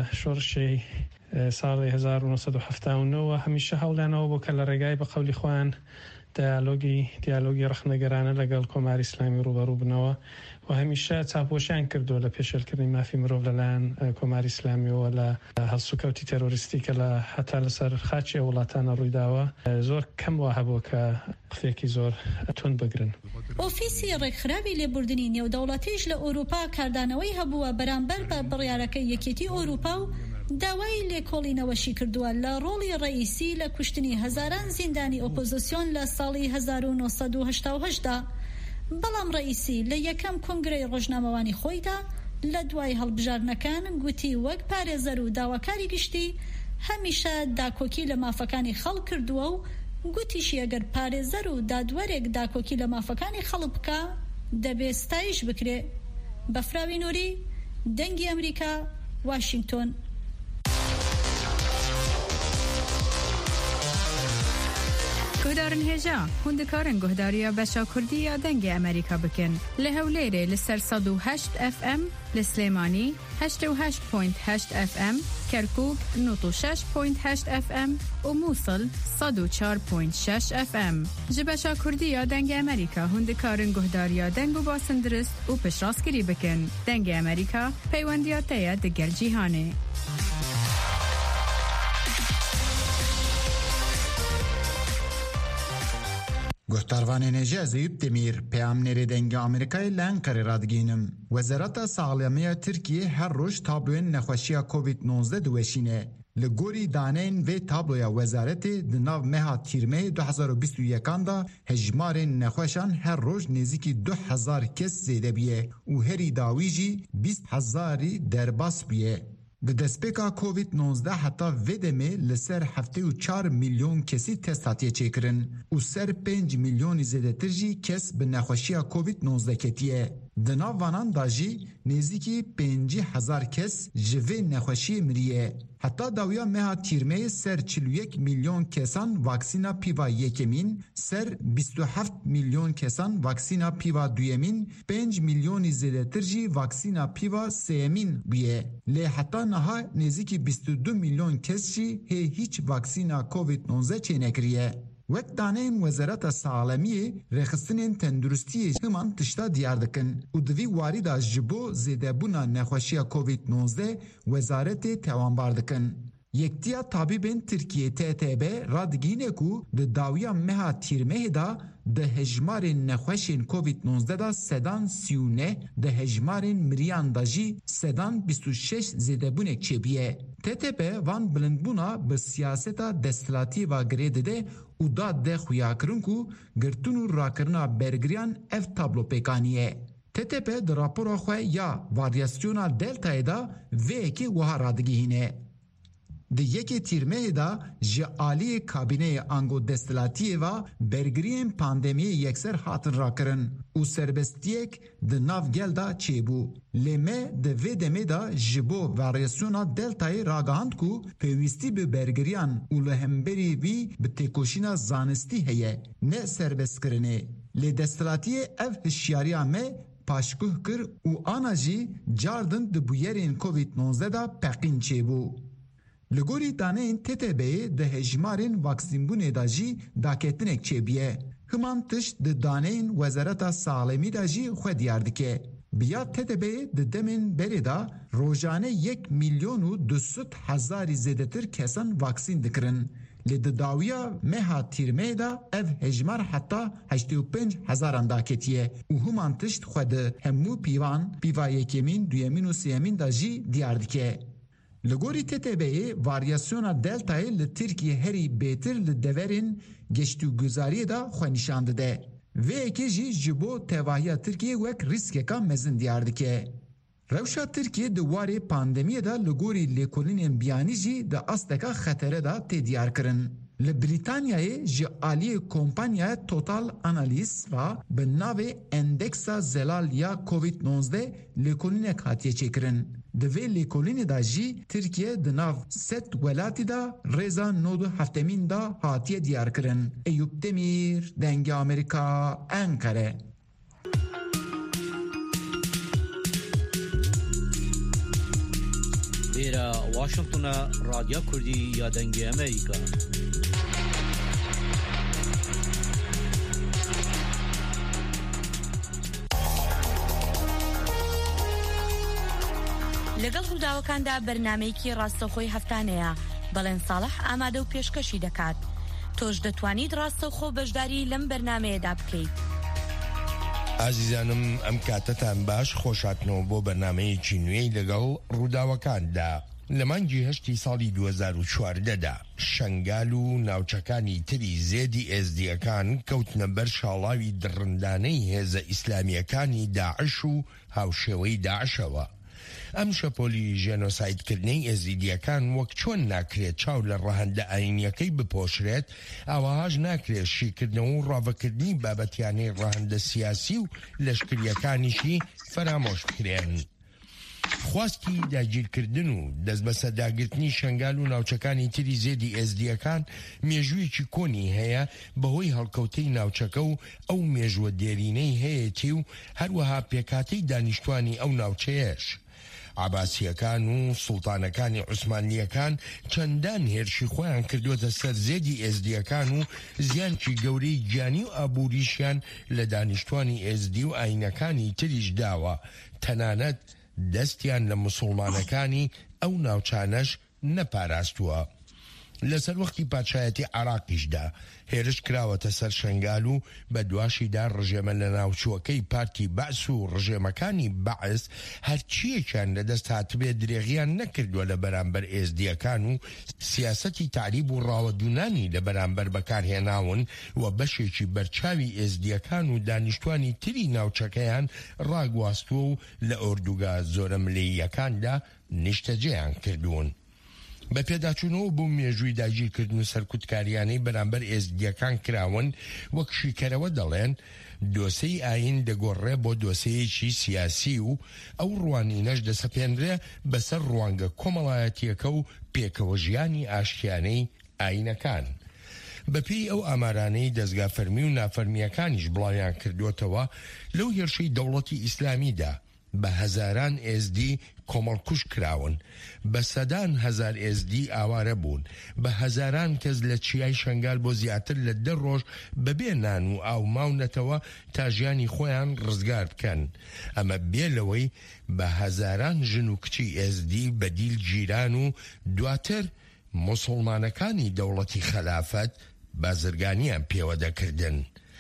Speaker 13: شۆڕشی ساڵی هەزار و نۆسەد و هەفتاد و نۆ هەمیشە هەوڵیانەوە بۆ کە لە ڕێگای بەقەولی خۆیان دیالۆگی دیالۆگی ڕەخنەگەرانە لەگەڵ کۆماری ئیسلامی ڕوبەڕوو بنەوە و هەمیشە چاپۆشیان کردو لە پێشێلکردنی مافی مرۆڤ لەلایەن کۆماری ئیسلامیەوە لە هەڵسوکەوتی تەرۆریستی کە لە هەتا لەسەر خاچی وڵاتانە ڕوویداوە زۆر کەم وا هەبووە کە قسێکی زۆر تون بگرن.
Speaker 11: ئۆفیسی ڕێکخراوی لێبوردنی نێودەوڵەتیش لە ئوروپا کاردانەوەی هەبووە بەرامبەر بە بڕیارەکەی یەکێتی ئوروپا و داوای لێکۆڵینەوەشی کردووە لە ڕۆڵی ڕئیسی لە کوشتنی هەزاران زیندانی ئۆپۆزیسیۆن لە ساڵی هەزار و نۆسەد و هەشتا و هەشتدا. بەڵام ڕئیسی لە یەکەم کۆنگرەی ڕۆژنامەوانی خۆیدا لە دوای هەڵبژارنەکان گوتی وەک پارێزەر و داواکاری گشتی هەمیشە داکۆکی لە مافەکانی خەڵ کردووە و گوتیشی ئەگەر پارێزەر و دادوەرێک داکۆکی لە مافەکانی خەڵ بکە دەبێ ستایش بکرێ. بەفراوی نووری، دەنگی ئەمریکا، واشنگتن.
Speaker 10: گهدارن هێژا هوندکارن گهداریە بەشا کوردی یا دەنگی ئەمریکا بکەن لە هەولێرێ لەسەر سەد و هەشت ئەف ئەم، لە سلێمانی هەشتە و هەشت پۆینت هەشت ئەف ئەم، کەرکووک نۆت و شەش پۆینت هەشت ئەف ئەم و مووسڵ سەد و چوار پۆینت شەش ئەف ئەم. ji بەشا کوردی یا دەنگی ئەمریکا هوندکارن گهداریە دەنگ و باسندرست و پشتڕاستگیری بکەن. دەنگی ئەمریکا پەیوەندیاتەیە دەگەل جیهانێ.
Speaker 14: گهتاروان نجا زیب دمیر پیامنری دنگ آمریکای لانکاری رادگینم. وزارت سالمیه ترکیه هر روز تابلوین نخوشی کووید نوزده دوشینه. لگوری دانین و تابلوی وزارت دناو مها تیرمه دو هزار و بیست و یکان دا هجمار نخوشان هر روز نزدیکی دو هزار کس زیده بیه و هری داویجی بیست هزاری درباس بیه. د دسپیکا کووید نوزده حتی ویدمه لسر هفته و چار میلیون کسی تستاتیه چکرن و سر پنج میلیون زیده ترجی کس به نخوشی کووید نوزده کتیه. دنا وانان داجی نزدیکی پنجی هزار کس جوه نخوشی مریه. حتی داویا مها تیرمه سر چلو یک میلیون کسان واکسینا پیوا یکمین، سر بیست و هفت میلیون کسان واکسینا پیوا دویمین، پنج میلیون زیده ترجی واکسینا پیوا سیمین بیه. لی حتی نها نزدیکی بیست و دو میلیون کسی هی هیچ واکسینا کووید نوزده چه نکریه. وقت دانین وزارت سالمیه رخصتین تندرستی همان تشتا دیار دکن و دوی وارد از جبو زیده بونا نخوشی کووید نوزده وزارت توانبار دکن. یکتیا طبیبین ترکیه تی تی بی رادگینه کو ده داویا مها تیرمه دا ده هجمارین نخوشین کووید نوزده دا سدان سیونه ده هجمارین مریان دا جی سدان بیست و شش زیده بونک چه بیه. تی تی بی وان بلندبونا به سیاستا دستلاتی و گریده ده و داد ده خویا کرن کو گرتون و راکرنا برگریان اف تابلو پیکانیه. تی تی بی ده راپورا خواه یا واریاسیونا دلتای دا وی اکی وها رادگیهینه. ده یکی تیرمه دا جعالی کابینه آنگو دستلاتی و برگرین پاندمی یکسر هاتن را کرن و سربستیک ده ناف گل دا چه بو. لیمه ده وی دمه دا جبو واریاسیونا دلتای راگاند کو پیوستی به برگریان و لهمبری وی به تکوشینا زانستی هیه نه سربست کرنه. لی دستلاتی اف هشیاری همه پاشکوه کر و آنا جی جاردن ده بویرین کووید نوزده دا پقین چه بو. لگوری دانه این تی تی بی ده هجمارین واکسین بونه دا جی دا کتنک چه بیه. همان تشت ده دانه این وزارت سالمی دا جی خود دیاردکه. بیا تی تی بی ده دمین بری دا روزانه یک میلیون و دوست هزاری زیده تر کسان واکسین دکرن. لده داویا مها تیرمه دا اف هجمار حتی هشت و پنج هزاران دا کتیه و همان تشت خود همو پیوان پیوا یکیمین دویمین و سیمین دا جی دیاردکه. لگوری تی تی بی واریاسیونا دلتای لترکیه هری بیتر لدورین گشتو گزاری دا خوانیشانده ده. و اکی جی جبو تواهی ترکیه وک ریسک که مزن دیارده که. روشا ترکیه دواری پاندمیه دا لگوری لیکولین بیانی جی دا اصدکا خطره دا تی دیار کرن. لبریتانیای جعالی کمپانیای توتال انالیز و به ناو اندکسا زلال یا کووید نوزده لیکولین کاتیه چکرن. دوی لیکولین دا جی ترکیه دناو ست ولاتی دا ریزا نود هفتمین دا هاتیه دیار کرن. ایوب دمیر دنگ آمریکا انکره.
Speaker 2: ایرا واشنطن رادیو کردی یا دنگ امریکا.
Speaker 4: لەگەڵ ڕووداوەکاندا بەرنامەیەکی ڕاستەوخۆی هەفتانەیە بەڵێن ساڵح ئامادە و پێشکەشی دەکات. تۆش دەتوانیت ڕاستەوخۆ بەشداری لەم بەرنامەیەدا بکەیت.
Speaker 15: ئازیزانم ئەم کاتتان باش خۆشاتنەوە بۆ بەرنامەیەکی نوێی لەگەڵ ڕووداوەکاندا. لە مانگی هەشتی ساڵی دوو هەزار و چواردەدا شەنگال و ناوچەکانی تری زێدی ئێزدیەکان کەوتنە بەر شاڵاوی دڕندانەی هێزە ئیسلامیەکانی داعش و هاوشێوەی داعشەوە. ئەم شەپۆلی ژێنۆسایدکردنەی ئێزیدیەکان وەک چۆن ناکرێت چاو لە ڕەهەندە ئاینیەکەی بپۆشرێت ئاوەهاش ناکرێت شیکردنەوە و ڕاوەکردنی بابەتیانەی ڕەهەندە سیاسی و لەشکریەکانیشی فەرامۆش بکرێن. خواستی داگیرکردن و دەست بە سەرداگرتنی شەنگال و ناوچەکانی تری زێدی ئێزدیەکان مێژوویەکی کۆنی هەیە بەهۆی هەڵکەوتەی ناوچەکە و ئەو مێژووە دێرینەی هەیەتی و هەروەها پێکاتەی دانیشتوانی ئەو ناوچەیەش. عباسیەکان و سوڵتانەکانی عوسمانیەکان چەندان هێرشی خۆیان کردوتە سەر زێدی ئێزدیەکان و زیانکی گەورەی گیانی و ئابووریشیان لە دانیشتوانی ئێزدی و ئاینەکانی تریش داوە، تەنانەت دەستیان لە موسڵمانەکانی ئەو ناوچانەش نەپاراستووە. لەسەر وەختی پادشایەتی عێراقیشدا هێرش کراوەتە سەر شنگال و بە دواشیدا ڕژێمە لە ناوچووەکەی پارتی بەعس و ڕژێمەکانی بەعس هەرچیەکیان لەدەست هاتبێ درێغیان نەکردووە لە بەرامبەر ئێزدیەکان و سیاسەتی تعریب و ڕاوەدونانی لە بەرامبەر بەکارهێناون و بەشێکی بەرچاوی ئێزدیەکان و دانیشتوانی تری ناوچەکەیان ڕاگواستووە و لە ئۆردوگا زۆرە ملەییەکاندا نیشتەجێیان کردوون. بە پێداچوونەوە بۆ مێژووی داگیرکردن و سەرکوتکاریانەی بەرامبەر ئێزدیەکان کراون وەک شیکەرەوە دەڵێن دۆسەی ئاین دەگۆڕێ بۆ دۆسەیەکی سیاسی و ئەو ڕوانینەش دەسەپێنرێ بەسەر ڕوانگە کۆمەڵایەتیەکە و پێکەوە ژیانی ئاشتیانەی ئاینەکان. بەپێی ئەو ئامارانەی دەستگا فەرمی و نافەرمیەکانیش بڵاویان کردوتەوە لەو هێرشەی دەوڵەتی ئیسلامیدا بە هەزاران ئێزدی کۆمەڵکوش کراون، بە سەدان هەزار ئێزدی ئاوارە بوون، بە هەزاران کەس لە چیای شنگال بۆ زیاتر لە دە ڕۆژ بەبێ نان و ئاو ماونەتەوە تا ژیانی خۆیان ڕزگار بکەن. ئەمە بێلەوەی بە هەزاران ژن و کچی ئێزدی بەدیل گیران و دواتر موسڵمانەکانی دەوڵەتی خەلافەت بازرگانیان پێوە دەکردن.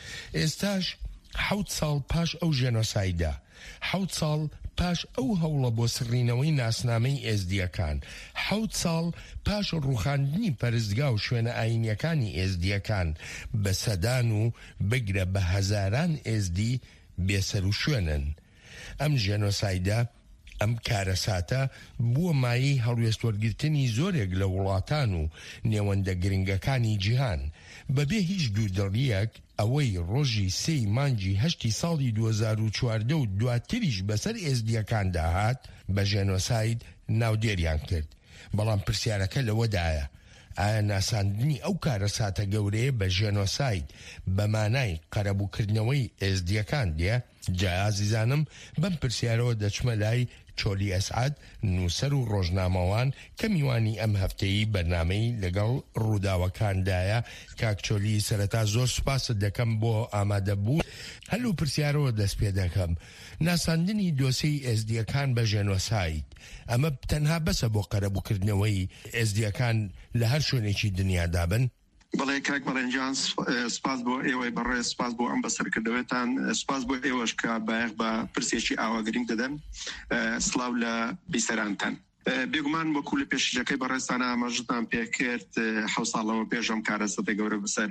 Speaker 15: ئێستاش حەوت ساڵ پاش ئەو ژێنۆسایدا، حەوت ساڵ پاش ئەو هەوڵە بۆ سڕینەوەی ناسنامەی ئێزدیەکان، حەوت ساڵ پاش ڕوخاندنی پەرستگا و شوێنە ئاینیەکانی ئێزدیەکان بە سەدان و بگرە بە هەزاران ئێزدی بێسەر و شوێنن. ئەم ژێنۆسایدا ئەم کارەساتە بووە مایی هەڵوێستوەرگرتنی زۆرێک لە وڵاتان و نێوەندە گرنگەکانی جیهان بەبێ هیچ دوودڵیەک ئەوەی ڕۆژی سێی مانگی هەشتی ساڵی دوو هەزار و چواردە و دواتریش بەسەر ئێزدیەکان داهات بە ژێنۆساید ناودێریان کرد. بەڵام پرسیارەکە لەوەدایە ئایا ناساندنی ئەو کارەساتە گەورەیە بە ژێنۆساید بە مانای قەرەبووکردنەوەی ئێزدیەکان دێ؟ جا ئازیزانم بەم پرسیارەوە دەچمە لای چۆلی ئەسعاد نووسەر و ڕۆژنامەوان کە میوانی ئەم هەفتەیی بەرنامەی لەگەڵ ڕووداوەکاندایە. کاک چۆلی سەرەتا زۆر سوپاست دەکەم بۆ ئامادەبوو. هەلوو پرسیارەوە دەست پێ دەکەم. ناساندنی دۆسەی ئێزدیەکان بە ژێنۆساید ئەمە تەنها بەسە بۆ قەرەبووکردنەوەی ئێزدیەکان لە هەر شوێنێکی دنیادا بن؟
Speaker 9: بەڵێ کاک بەڕێنجان سپاس بۆ ئێوەی بەڕێز، سپاس بۆ ئەم بەسەرکردەوەتان، سپاس بۆ ئێوەش کە بایەخ بە پرسێکی ئاواگرنگ دەدەن. سڵاو لە بیسەرانتان. بێگومان وەکو لە پێشەکەی بەڕێستانە ئاماژتان پێکرد حەوت ساڵەوە پێش ئەم کارەسەتە گەورە بەسەر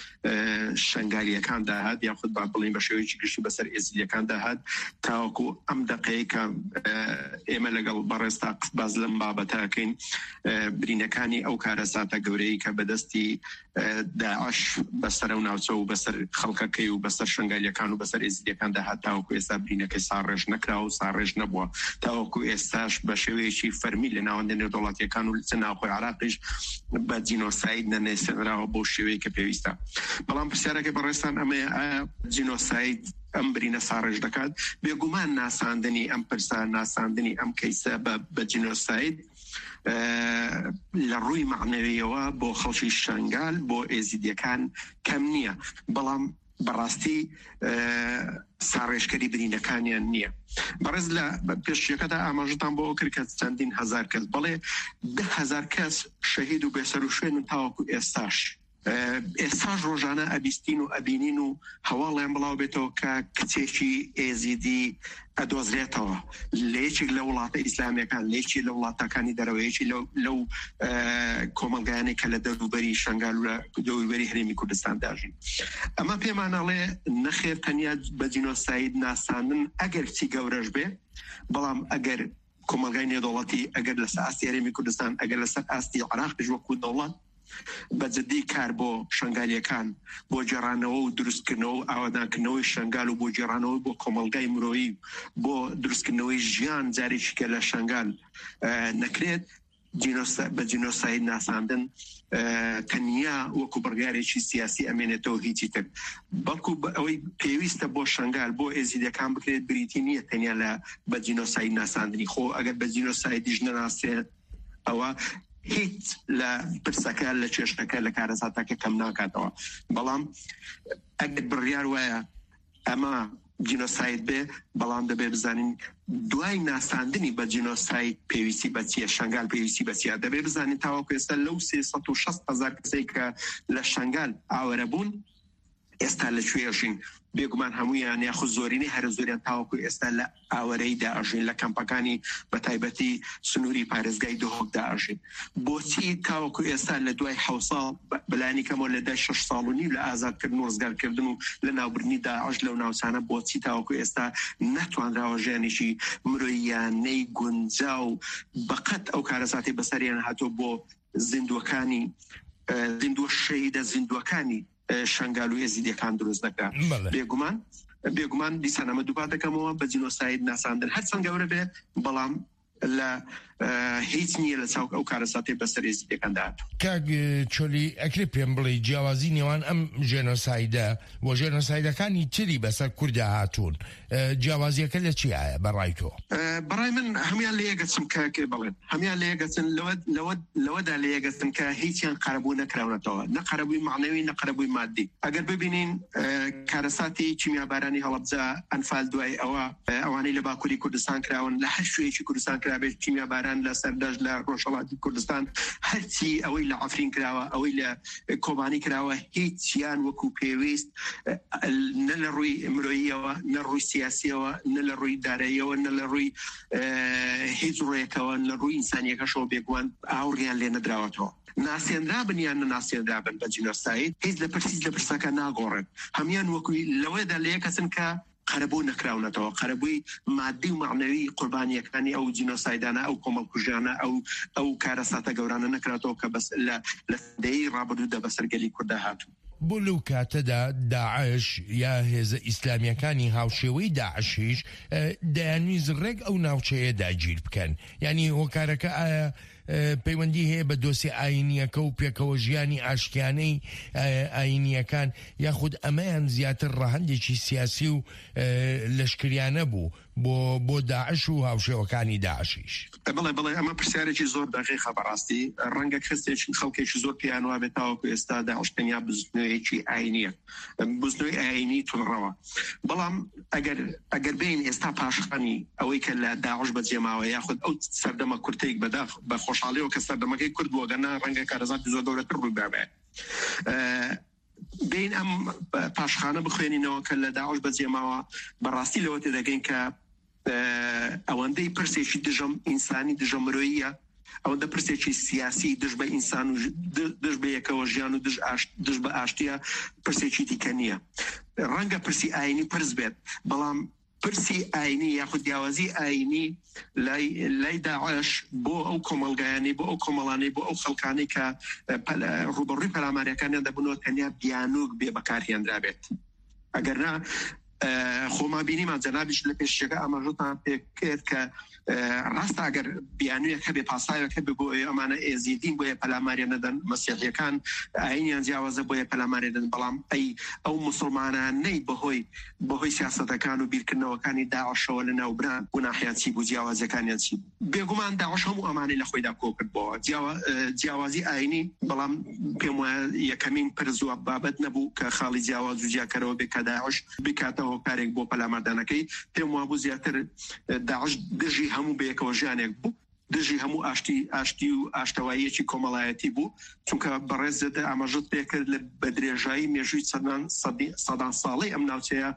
Speaker 9: شنگالیەکان داهات، یاخود با بڵین بە شێوەیەکی گشتی بەسەر ئێزدیەکان داهات. تاوەکو ئەم دەقەیە کە ئێمە لەگەڵ بەڕێستا باز لەم بابەتەکەین برینەکانی ئەو کارەساتە گەورەی کە بەدەستی داعش بەسەر و ناوچە و بەسەر خەڵکەکەی و بەسەر شنگالیەکان و بەسەر ئێزدیەکان داهات، تاوەکو ئێستا برینەکەی ساڕێژ نەکرا و ساڕێژ نەبووە، تاوەکو ئێستاش بە شێوەیەکی فەرمی لە ناوەندە نێودوڵەتیەکان و لە ناوخۆی عێراقیش بە جینۆساید نەنێسێنراوە بۆ شێوەیە کە پێویستە. بەڵام پرسیارەکەی بەڕێستان ئەمەیە ئایا جینۆساید ئەم برینە ساڕێژ دەکات؟ بێگومان ناساندنی ئەم پرسە، ناساندنی ئەم کەیسە بە جینۆساید لە ڕووی معنەویەوە بۆ خەڵکی شنگال بۆ ئێزیدیەکان کەم نییە، بەڵام بەڕاستی ساڕێژکەری برینەکانیان نییە. بەڕێز لە پێشەکەدا ئاماژتان بۆ کرد کە چەندین هەزار کەس، بەڵێ ده هەزار کەس شەهید و بێسەر و شوێن تاوەکو ئێستاش. ئێستاش ڕۆژانە ئەبیستین و ئەبینین و هەواڵیان بڵاو بێتەوە کە کچێکی ئێزیدی ئەدۆزرێتەوە لەیەکێک لە وڵاتە ئیسلامیەکان، لەیەکی لە وڵاتەکانی دەرەوەیەکی لەو کۆمەلگایانێک کە لە دەوروبەری شنگال و دەوروبەری هەرێمی کوردستان داژین. ئەمە پێمانەڵێ نەخێر تەنیا بە جینۆساید ناساندن ئەگەر کچی گەورەش بێ، بەڵام ئەگەر کۆمەلگای نێودوڵەتی ئەگەر لەسەر ئاستی هەرێمی کوردستان، ئەگەر لەسەر ئاستی عێراقیش وەکو دەوڵەت بەجددی کار بۆ شنگالیەکان، بۆ جێڕانەوە و دروستکردنەوە و ئاوادانکردنەوەی شنگال و بۆ جێڕانەوە بۆ کۆمەلگای مرۆیی، بۆ دروستکردنەوەی ژیان جارێکیکە لە شنگال نەکرێت، بە جینۆساید ناساندن تەنیا وەکو بڕیارێکی سیاسی ئەمێنێتەوە هیچی تر، بەڵکو ئەوەی پێویستە بۆ شنگال بۆ ئێزیدەکان بکرێت بریتی نییە تەنیا لە بە جینۆساید ناساندنی. خۆ ئەگەر بە جینۆسایدیش نەناسێت ئەوە هیچ لە پرسەکە لە چێشتەکە لە کارەساتەکە کەم ناکاتەوە. بەڵام ئەگەر بڕیار وایە ئەمە جینۆساید بێ بەڵام دەبێ بزانین دوای ناساندنی بە جینۆساید پێویستی بەچیە شنگال پێویستی بەچیە دەبێ بزانین تاوەکو ئێستا لەو سێسەد و شەست هەزار کەسێک کە لە شنگال ئاوەرە بوون ئێستا لەکوێژین بێگومان هەمویان یاخود زۆرینەی هەرە زۆریان تاوەکو ئێستا لە ئاوەرەیدا ئەژین لە کەمپەکانی بە تایبەتی سنووری پارێزگای دۆهۆکدا ئەژین بۆچی تاوەکو ئێستا لە دوای حەوت ساڵ بەلانی کەمەوە لە دای شەش ساڵ و نیو لە ئازادکردن و ڕزگارکردن و لە ناوبردنی داعش لەو ناوچانە بۆچی تاوەکو ئێستا نەتوانراوە ژیانێکی مرۆییانەی گونجاو بەقەت ئەو کارەساتی بەسەریان هاتۆ بۆ زیندوەکانی زیندوە شەهیدە زیندوەکانی شنگال و ئێزیدیەکان دروست دەکات بێگومان بێگومان دیسان ئەمە دووبار دەکەمەوە بە جینۆساید ناساندن هەرچەند گەورە بێ بەڵام لە هیچ نییە لە چاو ئەو کارەساتی بەسەر ئێزیدیەکاندا هاتوو.
Speaker 15: کاک چۆلی ئەکرێ پێم بڵێ جیاوازی نێوان ئەم ژێنۆسایدە و ژێنۆسایدەکانی تری بەسەر کووردا هاتوون جیاوازیەکە لە چی ئایا بەڕای تۆ؟
Speaker 9: بەڕای من هەمیان لە یەکەچم کە بڵێن هەمیان لە یەکەچن لەوەدا لە یەکەچن کە هیچیان قەرەبوو نەکراونەتەوە نە قەرەبووی معنەوی نە قەرەبووی مادی ئەگەر ببینین کارەساتی کیمیابارانی هەڵەبجە ئەنفال دوای ئەوە ئەوانەی لە باکووری کوردستان کراون لە هەر شوێکی کوردستان کرابێت کیمیاباران لە سەردەژ لە ڕۆژهەڵاتی کوردستان هەرچی ئەوەی لە ئەفرین کراوە ئەوەی لە کۆبانی کراوە هیچیان وەکو پێویست نە لە ڕووی مرۆییەوە نە ڕووی سیاسیەوە نە لە ڕووی داراییەوە نە لە ڕووی هیچ ڕێیەکەوە لە ڕووی ئینسانیەکەشەوە بێگومان ئاوڕیان لێ نەدراوەتەوە ناسێنرابن یان ناسێنرابن بە جینۆساید هیچ لە پرسیز لە پرسەکە ناگۆڕن هەمیان وەکوی لەوەدا لە یەکەسن کە قەرەبوو نەکراونەتەوە قەرەبووی مادی و معنەوی قوربانیەکانی ئەو جینۆسایدانە ئەو کۆمەڵکوژیانە ئەو ئەو کارەساتە گەورانە نەکراتەوە کە بەس لە لەدەی ڕابردوودا بەسەرگەلی کووردا هاتوو.
Speaker 15: بۆ لەو کاتەدا داعش یا هێزە ئیسلامیەکانی هاوشێوەی داعشیش دەیانویست ڕێک ئەو ناوچەیە داگیر بکەن یعنی هۆکارەکە ئایا پەیوەندی هەیە بە دۆسی ئاینیەکە و پێکەوە ژیانی ئاشتیانەی ئاینیەکان یاخود ئەمەیان زیاتر ڕەهەندێکی سیاسی و لەشکریانە بوو بۆ بۆ داعش و هاوشێوەکانی داعشیش.
Speaker 9: بڵێ بڵێ ئەمە پرسیارێکی زۆر دقیقە بەڕاستی ڕەنگە کەسێکی خەڵکێکی زۆر پێیان وا بێت تاوەکو ئێستا داعش تەنیا بزنوویەکی ئاینیە بزنەوەی ئاینی تونڕەوە بەڵام ئەگەر ئەگەر بین ئێستا پاشخانی ئەوەی کە لە داعش بەجێماوە یاخود ئەو سەردەمە کورتێک بەداخ بە خۆشحاڵیەوە کە سەردەمەکەی کورد بووە گەنا ڕەنگە کارەزاتی زۆر گەورەتر ڕووی بابێت بین ئەم پاشخانە بخوێنینەوە کە لە داعش بەجێماوە بەڕاستی لەوە تێدەگەین کە ئەوەندەی پرسێکی دژم ئینسانی دژە مرۆییە ئەوەندە پرسێکی سیاسی دژ بە ئینسان و دژ بە یەکەوە ژیان و دژ بە ئاشتیە پرسێکی دیکە نییە ڕەنگە پرسی ئاینی پرس بێت بەڵام پرسی ئاینی یاخود دیاوازی ئاینی لای داعش بۆ ئەو کۆمەڵگایانی بۆ ئەو کۆمەڵانی بۆ ئەو خەڵکانی کە ڕوبەڕووی پەلاماریەکانیان دەبنەوە تەنیا بیانوک بێ بەکارهێنرا بێت ئەگەرنا خۆما بینیمان جەنابیش لە پێشەکە ئەمەژۆتان پێکرد کە ڕاستە ئەگەر بیانوویەک هەبێ پاسایەک هەبێ بۆ ئەمانە ئێزیدین بۆیە پەلاماریە نەدەن مەسیحیەکان ئاینیان جیاوازە بۆیە پەلاماریە دەن بەڵام ئەی ئەو موسڵمانانەی بەهۆی بەهۆی سیاسەتەکان و بیرکردنەوەکانی داعشەوە لە ناوبران گوناحیان چی بوو جیاوازیەکانیان چی بێگومان داعش هەموو ئەمانەی لە خۆیدا کۆ کردبەوە جیاوازی ئاینی بەڵام پێم وایە یەکەمین پرزووە بابەت نەبوو کە خاڵی جیاواز و جیاکەرەوە بێ کە داعش بکاتەوە کارێک بۆ پەلاماردانەکەی پێم وا بوو زیاتر داعش دژی هەموو بەیەکەوە ژیانێک بوو دژی هەموو ئاشتی ئاشتی و ئاشتەواییەکی کۆمەڵایەتی بوو چونکە بەڕێزێتە ئاماژەت پێکرد لە بەدرێژایی مێژووی سەدان ساڵی ئەم ناوچەیە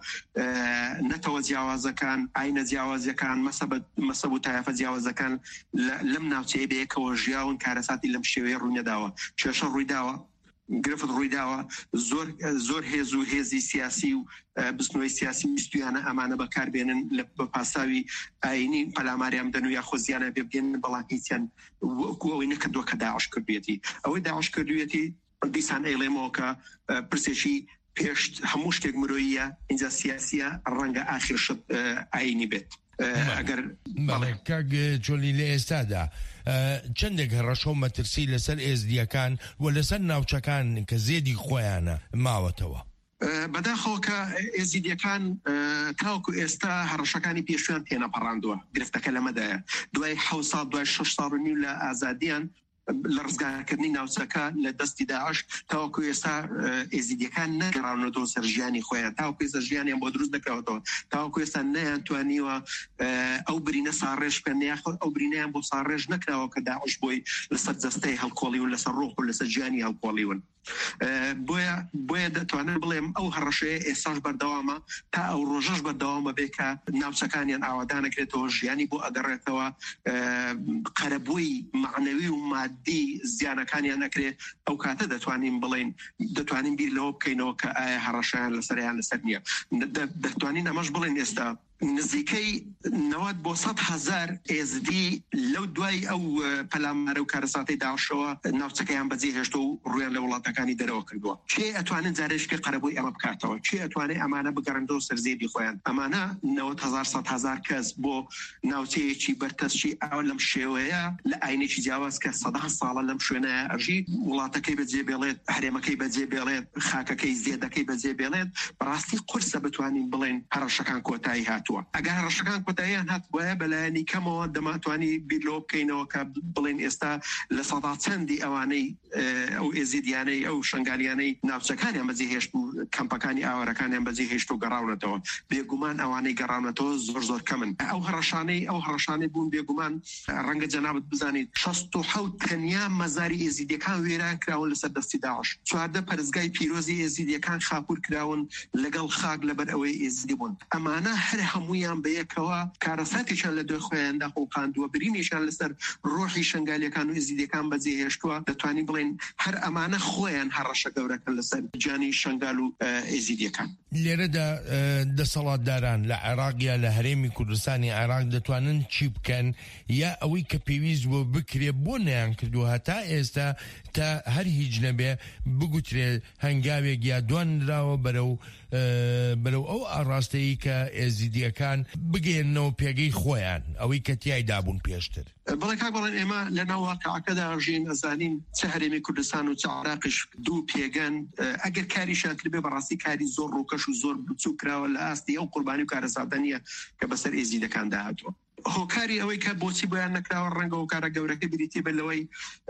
Speaker 9: نەتەوە جیاوازەکان ئاینە جیاوازیەکان مەسەب و تایافە جیاوازەکان لەم ناوچەیە بەیەکەوە ژیاون کارەساتی لەم شێوەیە ڕوونەداوە کێشە ڕوویداوە گرفت ڕوویداوە زۆر زۆر هێز و هێزی سیاسی و بستنەوەی سیاسی میستویانە ئەمانە بەکاربێنن بە پاساوی ئاینی پەلاماریان دەن و یا خۆزیانە بێبگەن بەڵام هیچیان وەکو ئەوەی نەکردووە کە داعش کردوێتی ئەوەی داعش کردوێتی دیسان ئەیڵێمەوە کە پرسێکی پێشت هەموو شتێک مرۆییە اینجا سیاسیە ڕەنگە ئاخر شت ئاینی بێت ئەگەر
Speaker 15: کاک چۆلی لە ئێستادا چندێک ڕەشە و مەترسی لەسەر ئێزدیەکان و لەسەر ناوچەکان کە زێدی خۆیانە ماوەتەوە
Speaker 9: بەداخەوە کە ئێزیدیەکان تاوکو ئێستا هەڕەشەکانی پێشویان تێنەپەڕاندووە گرفتەکە لەمەدایە دوای حەوت ساڵ دوای شەش ساڵ و نیو لە ئازادیان لە ڕزگارکردنی ناوچەکە لە دەستی داعش تاوەکو ئێستا ئێزیدیەکان نەگەڕاونەوە سەر ژیانی خۆیان تاوەکو ئێستا ژیانیان بۆ دروست نەکراوەتەوە تاوەکو ئێستا نەیانتوانیوە ئەو برینە ساڕێژ بکەن یاخۆ ئەو برینەیان بۆ ساڕێژ نەکراوە کە داعش بۆی لەسەر جەستەی هەڵکۆڵیون لەسەر ڕۆح و لەسەر ژیانی هەڵکۆڵیون بۆیە بۆیە دەتوانن بڵێم ئەو هەڕەشەیە ئێستاش بەردەوامە تا ئەو ڕۆژەش بەردەوامە بێ کە ناوچەکانیان ئاوادانەکرێتەوە ژیانی بۆ ئەگەڕێتەوە قەرەبووی معنەوی و مادی زیانەکانیان نەکرێت ئەو کاتە دەتوانین بڵێن دەتوانین بیر لەوە بکەینەوە کە ئایا هەڕەشیان لەسەریان لەسەر نییە دەتوانین ئەمەش بڵێن ئێستا نزیکەی نەوەت بۆ سەد هەزار ئێزدی لەو دوای ئەو پەلامارە و کارەساتی داعشەوە ناوچەکەیان بەجێ هێشتە و ڕویان لە وڵاتەکانی دەرەوە کردووە چێ ئەتوانن جارێشکی قەرەبووی ئەمە بکاتەوە چێ ئەتوانێت ئەمانە بگەڕێنەوە سەر زێدی خۆیان ئەمانە نەوەت هەزار سەد هەزار کەس بۆ ناوچەیەکی بەرتەسچی ئەو لەم شێوەیە لە ئاینێکی جیاواز کە سەدە ساڵە لەم شوێنەیە ئەژی وڵاتەکەی بەجێ بێڵێت هەرێمەکەی بەجێ بێڵێت خاکەکەی زێدەکەی بەجێ بێڵێت بەڕاستی قورسە بتوانین بڵێن هەڕەشەکان کۆتایی هاتووە ئەگەر هەڕەشەکان کۆتاییان هات وایە بەلایەنی کەمەوە دەماتوانی بیرلەوە بکەینەوە کە بڵێن ئێستا لە سەدا چەندی ئەوانەی ئەو ئێزیدیانەی ئەو شنگالیانەی ناوچەکانیان بەجێ هێشت و کەمپەکانی ئاوەرەکانیان بەجێ هێشت و گەڕاونەتەوە بێگومان ئەوانەی گەڕاونەتەوە زۆر زۆر کەمن ئەو هەڕەشانەی ئەو هەڕەشانەی بوون بێگومان ڕەنگە جەنابەت بزانیت شەست و حەوت تەنیا مەزاری ئێزیدیەکان وێران کراون لەسەر دەستی داعش چواردە پەرستگای پیرۆزی ئێزیدیەکان خاپور کراون لەگەڵ خاک لەبەر ئەوەی ئێزیدی بوون ئەمانە هەر هەمویان بەیەکەوە کارەساتێکیان لە دوای خۆیاندا قوڵقاندووە برینیشان لەسەر ڕۆحی شنگالیەکان و ئێزیدیەکان بەجێ هێشتووە دەتوانین بڵێن هەر ئەمانە خۆیان هەڕەشە گەورەکەن لەسەر جانی شنگال و ئێزیدیەکان
Speaker 15: لێرەدا دەسەڵاتداران لە عێراقیا لە هەرێمی کوردستانی عێراق دەتوانن چی بکەن یا ئەوەی کە پێویست بۆ بکرێ بۆ نەیان کردو هەتا ئێستا تا هەر هیچ نەبێ بگوترێ هەنگاوێک یا دوانراوە بەرەو بەرەو ئەو ئاڕاستەیە کە ئێزیدیەکان بگەێنەوە پێگەی خۆیان ئەوەی کە تیایدا بوون پێشتر
Speaker 9: بەڵێ کا بڵێن ئێمە لە ناو واقعەکەدا ژین ئەزانین چه هەرێمی کوردستان و چه عێراقیش دوو پێگەن ئەگەر کاریشان کرد بێ بەڕاستی کاری زۆر ڕووکەش و زۆر بچوو کراوە لە ئاستی ئەو قوربانی و کارەساتە نییە کە بەسەر ئێزیدەکان داهاتووە هۆکاری ئەوەی کە بۆچی بۆیان نەکراوە ڕەنگە و کارە گەورەکە بریتێ بە لەوەی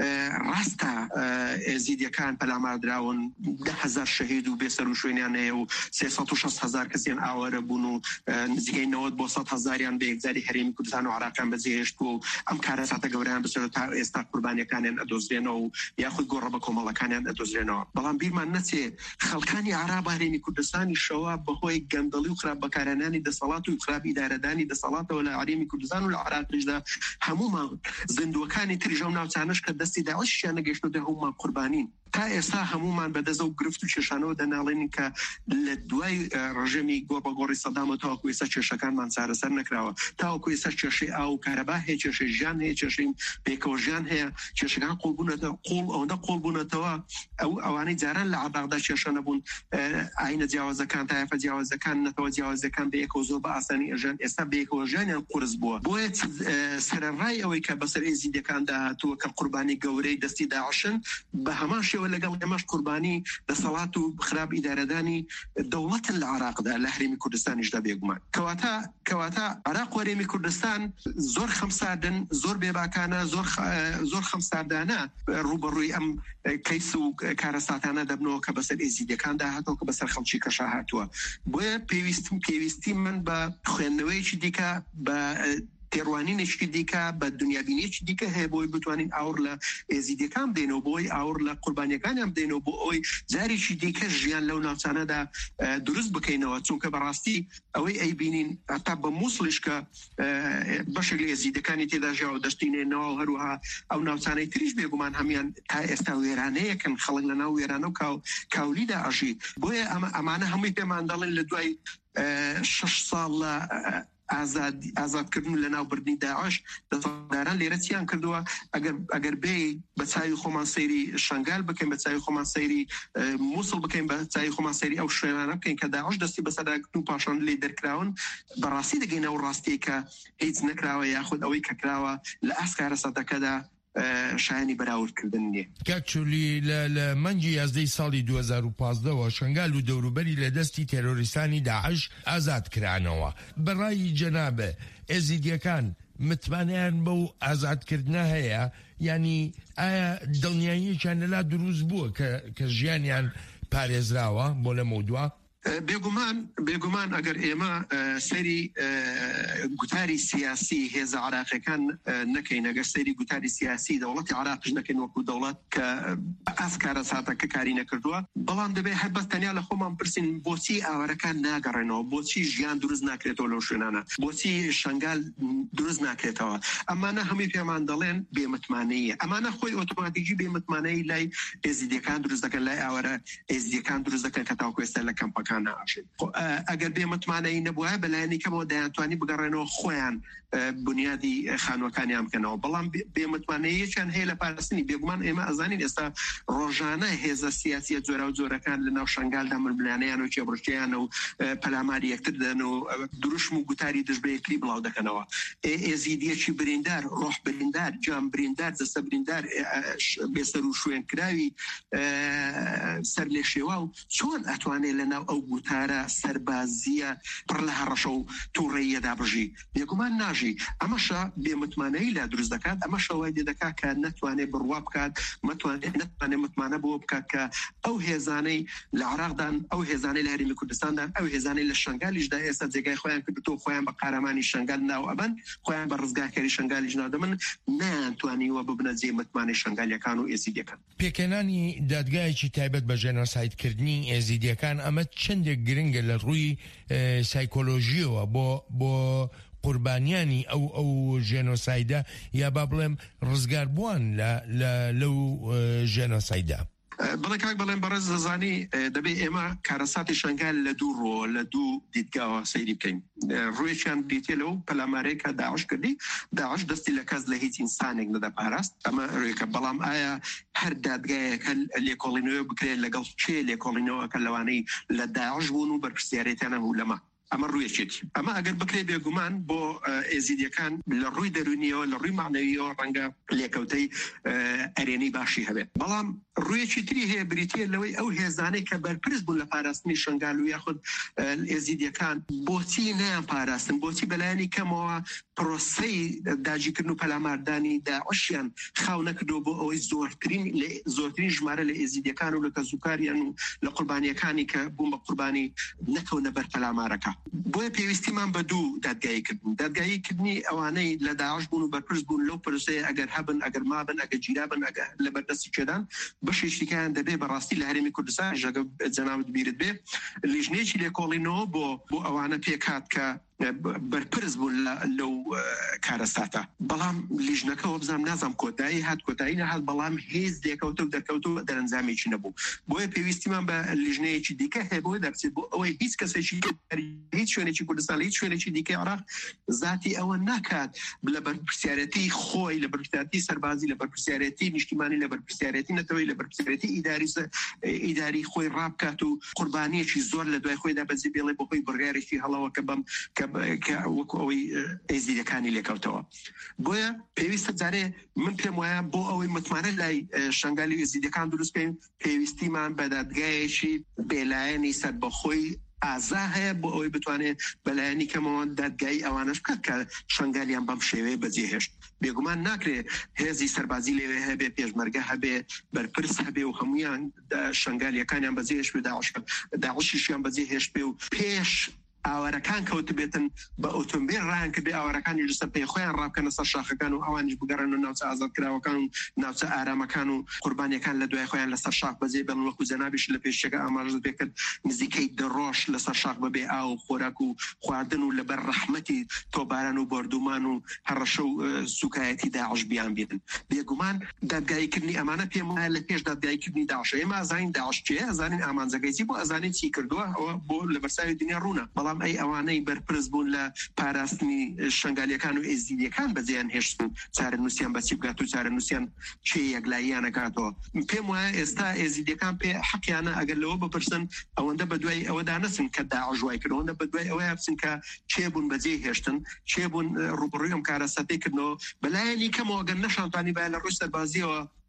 Speaker 9: ڕاستە ئێزیدیەکان پەلاماردراون ده هەزار شەهید و بێسەر و شوێنیان هەیە و سێسەد و شەست هەزار کەسیان ئاوارە بوون و نزیکەی نەوەت بۆ سەد هەزاریان بە یەکجاری هەرێمی کوردستان و عێراقیان بەجێ هێشتووە و ئەم کارەساتە گەورەیان بەسەر تا ئێستا قوربانیەکانیان ئەدۆزرێنەوە و یاخود گۆڕە بە کۆمەڵەکانیان ئەدۆزرێنەوە بەڵام بیرمان نەچێ خەڵکانی عەراب هەرێمی کوردستانی شەوا بەهۆی گەندەڵی و خراپ بەکارهێنانی دەسەڵات و خراپ ئیدارەدانی دەسەڵاتەوە لە هەرێمی کوردستان و لە عێراقیشدا هەمومان زیندوەکانی تریژە و ناوچانش کە دەستی داعشیان نەگەیشتووە هەمومان قوربانین تا ئێستا هەمومان بەدەست و گرفت و کێشانەوە دەناڵێنین کە لە دوای ڕژەمی گۆڕبەگۆڕی سەدام و تاوەکو ئێستا کێشەکانمان چارەسەر نەکراوە تاوەکو ئێستا کێشەی ئاو و کارەبا هەیە کێشەی ژیان هەیە کێشەی پێکەوە ژیان هەیە کێشەکان قوڵبوونەتەوە قوڵ ئەوەندە قوڵبوونەتەوە ئەو ئەوانەی جاران لە عێراقدا کێشە نەبوون ئاینە جیاوازەکان تایفە جیاوازەکان نەتەوە جیاوازەکان بەیەکەوە زۆر بە ئاسانی ئەژیان ئێستا بەیەکەوە ژیانیان قورس بووە بۆیە سەرەڕای ئەوەی کە بەسەر ئێزیدیەکان داهاتووە کە قوربانی گەورەی دەستی داعشن بە هەمان شێوە لەگەڵ ئێمەش قوربانی دەسەڵات و خراپ ئیدارەدانی دەوڵەتن لە عێراقدا لە هەرێمی کوردستانیشدا بێگومان کەواتە کەواتە عێراق و هەرێمی کوردستان زۆر خەمساردن زۆر بێباکانە زۆر زۆر خەمساردانە ڕوبەڕووی ئەم کەیس و کارەساتانە دەبنەوە کە بەسەر ئێزیدیەکان داهاتەوە کە بەسەر خەڵکی کەشا هاتووە بۆیە پێویستم پێویستی من بە خوێندنەوەیەکی دیکە بە تێڕوانینێکی دیکە بە دنیابینیەکی دیکە هەیە بۆی بتوانین ئاور لە ئێزیدیەکان بدەینەوە بۆی ئاور لە قوربانیەکانیان بدەینەوە بۆ ئەوی جارێکی دیکە ژیان لەو ناوچانەدا دروست بکەینەوە چونکە بەڕاستی ئەوەی ئەیبینین هەتا بە مووسڵیش کە بەشێک لە ئێزیدیەکانی تێدا ژیاوە دەشتینێنەوە و هەروەها ئەو ناوچانەی تریش بێگومان هەمیان تا ئێستا وێرانەیەکن خەڵک لە ناو وێرانە و کاولیدا ئەژی بۆیە ئەمانە هەمووی پێمان دەڵێن لە دوای شەش ساڵ لە ئازادکردن لە ناوبردنی داعش دەسەڵاتداران لێرە چیان کردووە ئەگەر بێ بە چاوی خۆمان سەیری شنگال بکەین بە چاوی خۆمان سەیری مووسڵ بکەین بە چاوی خۆمان سەیری ئەو شوێنانە بکەین کە داعش دەستی بەسەرداگرتن و پاشان لێ دەرکراون بەڕاستی دەگەینەوە ڕاستی کە هیچ نەکراوە یاخود ئەوەی کە کراوە لە ئاسکارە سەدەکەدا شایانی بەراوردکردن نیە
Speaker 15: کاکچولی لە مانگی یازدەی ساڵی دوو هەزار و پانزدەوە شنگال و دەوروبەری لە دەستی تێرۆریستانی داعش ئازاد کرانەوە بەڕای جەنابە ئێزیدیەکان متمانیان بەو ئازادکردنە هەیە ینی ئایا دڵنیاییەکیان لەلا دروست بووە کە ژیانیان پارێزراوە بۆ لە مەودووە؟
Speaker 9: بێگومان بێگومان ئەگەر ئێمە سەری گوتاری سیاسی هێزە عراقیەکان نەکەین، ئەگەر سەری گوتاری سیاسی دەوڵەتی عراقیش نەکەین وەکو دەوڵەت کە ئەفکارە ساتەکە کاری نەکردووە، بەڵام دەبێت هەر بەس تەنیا لە خۆمان پرسین بۆچی ئاوارەکان ناگەڕێنەوە، بۆچی ژیان دروست ناکرێتەوە لەو شوێنانە، بۆچی شنگال دروست ناکرێتەوە. ئەمانە هەمووی پێمان دەڵێن بێمتمانەیە، ئەمانە خۆی ئۆتۆماتیکی بێمتمانەی لای ئێزیدیەکان دروست دەکەن، لای ئاوارە ئێزیدیەکان دروست دەکەن کە تاوەکو ئێستا لە کەمپەکان ئەگەر بێمتمانەی نەبووە بەلایەنی کەمەوە دەیانتوانی بگەڕێنەوە خۆیان بنیادی خانوەکانیان بکەنەوە، بەڵام بێمتمانەیەکیان هەیە لە پاراستنی. بێگومان ئێمە ئەزانین ئێستا ڕۆژانە هێزە سیاسیە جۆرە و جۆرەکان لە ناو شنگالدا ململانەیان و کێبڕشتیان و پەلاماری یەکتر دەن و دروشم و گوتاری دژبەیەکلی بڵاو دەکەنەوە. ئێزیدیەکی بریندار، ڕۆح بریندار، جام بریندار، جەستە بریندار، بێسەر و شوێن کراوی سەر لێ شێوا و چۆن ئەتوانێت لە ناو ئەو گوتارە سەربازیە پڕ لە هەڕەشە و تووڕێیەدا بژی؟ بێگومان ناژی. ئەمەشە بێمتمانەی لا دروست دەکات، ئەمەشە وای لێ دەکات کە نەتوانێت بڕوا بکات، نەتوانێت متمانە بۆ بکات کە ئەو هێزانەی لە عراقدان، ئەو هێزانەی لە هەرێمی کوردستاندان، ئەو هێزانەی لە شنگالیشدا ئێستا جێگای خۆیان کردوتەوە، خۆیان بە قارەمانی شنگال ناو ئەبەن، خۆیان بە ڕزگارکاری شنگالیش ناو دەبن، نەیانتوانیوە ببنە جێ متمانەی شنگالیەکان و ئێزیدیەکان.
Speaker 15: پێکەنانی دادگایەکی تایبەت بە ژێنۆسایدکردنی ئێزیدیەکان ئەمە چەندێک گرنگە لە ڕووی سایکۆلۆژیەوە بۆ بۆ قوربانیانی ئەو ئەو ژێنۆسایدە، یا با بڵێم ڕزگاربووان لەو ژێنۆسایدە؟
Speaker 9: بەڵێ کاک بەڵێن بەڕێز دەزانی دەبێت ئێمە کارەساتی شنگال لە دوو ڕۆ لە دوو دیدگاوە سەیری بکەین. ڕوویەکیان بریتێ لەو پەلامارەیەکە داعش کردی، داعش دەستی لە کەس لە هیچ ئینسانێک نەدەپاراست، ئەمە ڕوویەکە. بەڵام ئایا هەر دادگایەکە لێکۆڵینەوە بکرێت لەگەڵ کێ لێکۆڵینەوەکە لەوانەی لە داعش بوون و بەرپرسیارەتیان هەبوو لەمە؟ ئەمە ڕوویەکێتی. ئەمە ئەگەر بکرێ بێگومان بۆ ئێزیدیەکان لە ڕووی دەرونیەوە، لە ڕووی معنەویەوە ڕەنگە لێکەوتەی ئەرێنەی باشی هەبێت. بەڵام ڕوویەکی تری هەیە بریتە لەوەی ئەو هێزانەی کە بەرپرس بوون لە پاراستنی شنگال و یاخود ئێزیدیەکان بۆچی نیان پاراستن، بۆچی بەلایەنی کەمەوە پرۆسەی داگیرکردن و پەلاماردانی داعشیان خاو نەکردەوە بۆ ئەوەی زۆرترین زۆرترین ژمارە لە ئێزیدیەکان و لە کەزوکاریان و لە قوربانیەکانی کە بوون بە قوربانی نەکەونە بەر پەلامارەکە. بۆیە پێویستیمان بە دوو دادگاییکردن. دادگاییکردنی ئەوانەی لە داعش بوون و بەرپرس بوون لەو پرۆسەیە ئەگەر هەبن، ئەگەر مابن، ئەگەر گیرابن، ئەگەر لە بەردەستی کێدان، بەشێکیان دەبێت بەڕاستی لە هەرێمی کوردستان ژەگە جەنابەت بیرت بێ لیژنەیەکی لێکۆڵینەوە بۆ بۆ ئەوانە پێکات کە بەرپرس بوون لەو کارەساتە. بەڵام لیژنەکە وەبزانام نازام کۆتایی هات کۆتایی نەهات، بەڵام هێز دێکەوتە و دەرکەوتەوە دەرەنجامێکی نەبوو. بۆیە پێویستیمان بە لیژنەیەکی دیکە هەیە بۆ دەبچێت بۆ ئەوەی هیچ کەسێکی هیچ شوێنێکی کوردستان لە هیچ شوێنێکی دیکەی عراق ذاتی ئەوە ناکات لە بەرپرسیارەتی خۆی، لە بەرپرسیارەتی سەربازی، لە بەرپرسیارەتی نیشتیمانی، لە بەرپرسیارەتی نەتەوەی، لە بەرپرسیارەتی ئیداری ئیداری خۆی ڕابکات و قوربانیەکی زۆر لە دوای خۆیدا بەجێ بێڵێ بۆ خۆی بڕیارێکی هەڵەوە کە بەم وەکو ئەوەی ئێزیدیەکانی لێکەوتەوە. بۆیە پێویستە جارێ من پێم وایە بۆ ئەوەی متمانە لای شنگالی ئێزیدیەکان دروست بکەین، پێویستیمان بە دادگایەکی بێلایەنی سەربەخۆی ئازا هەیە بۆ ئەوەی بتوانێت بەلایەنی کەمەوە دادگایی ئەوانش بکات کە شنگالیان بەم شێوەیە بەجێهێشت. بێگومان ناکرێت هێزی سەربازی لێوێ هەبێ، پێشمەرگە هەبێ، بەرپرس هەبێ و هەمویان شنگالیەکانیان بەجێهێشت بێ، داعشیشیان بەجێهێشت بێ و پێش ئاوارەکان کەوت بێتن بە ئۆتۆمبیل ڕیان کە بێ ئاوارەکانی لەسەر پێی خۆیان ڕابکەنە سەر شاخەکان و ئەوانیش بگەڕن و ناوچە ئازادکراوەکان و ناوچە ئارامەکان و قوربانیەکان لە دوای خۆیان لەسەر شاخ بەجێ بێن. وەکو جەنابیش لە پێشەکە ئاماژە پێکرد نزیکەی دڕۆژ لەسەر شاخ بەبێ ئاو و خۆراک و خواردن و لەبەر ڕەحمەتی تۆباران و بەردومان و هەڕەشە و سوکایەتی داعش بیان بێتن. بێگومان دادگاییکردنی ئەمانە پێم وایە لە پێش دادگاییکردنی داعش ئێمە ئەزانین داعش چییە، ئەزانین ئامانجەکەی بۆ، ئەزانین چی کردووە، ئەوە بۆ لە بەرساوی دنیا ڕوونە. بەڵام ئەی ئەوانەی بەرپرس بوون لە پاراستنی شنگالیەکان و ئێزیدیەکان بەجێیان هێشتن، چارە نووسیان بەچی بگات و چارە نووسیان چێ یەکلاییانەکاتەوە. پێم وایە ئێستا ئێزیدیەکان پێ حەقیانە ئەگەر لەوە بپرسن ئەوەندە بەدوای ئەوەدا نەچن کە داعش وای کردن، ئەوەندە بەدوای ئەوەیە بچن کە چێ بوون بەجێ هێشتن، چێ بوون ڕوبڕووی ئەم کارەساتەی کردنەوە. بەلایەنی کەمەوە ئەگەر نەشانتوانی بایە لە ڕووی سەربازیەوە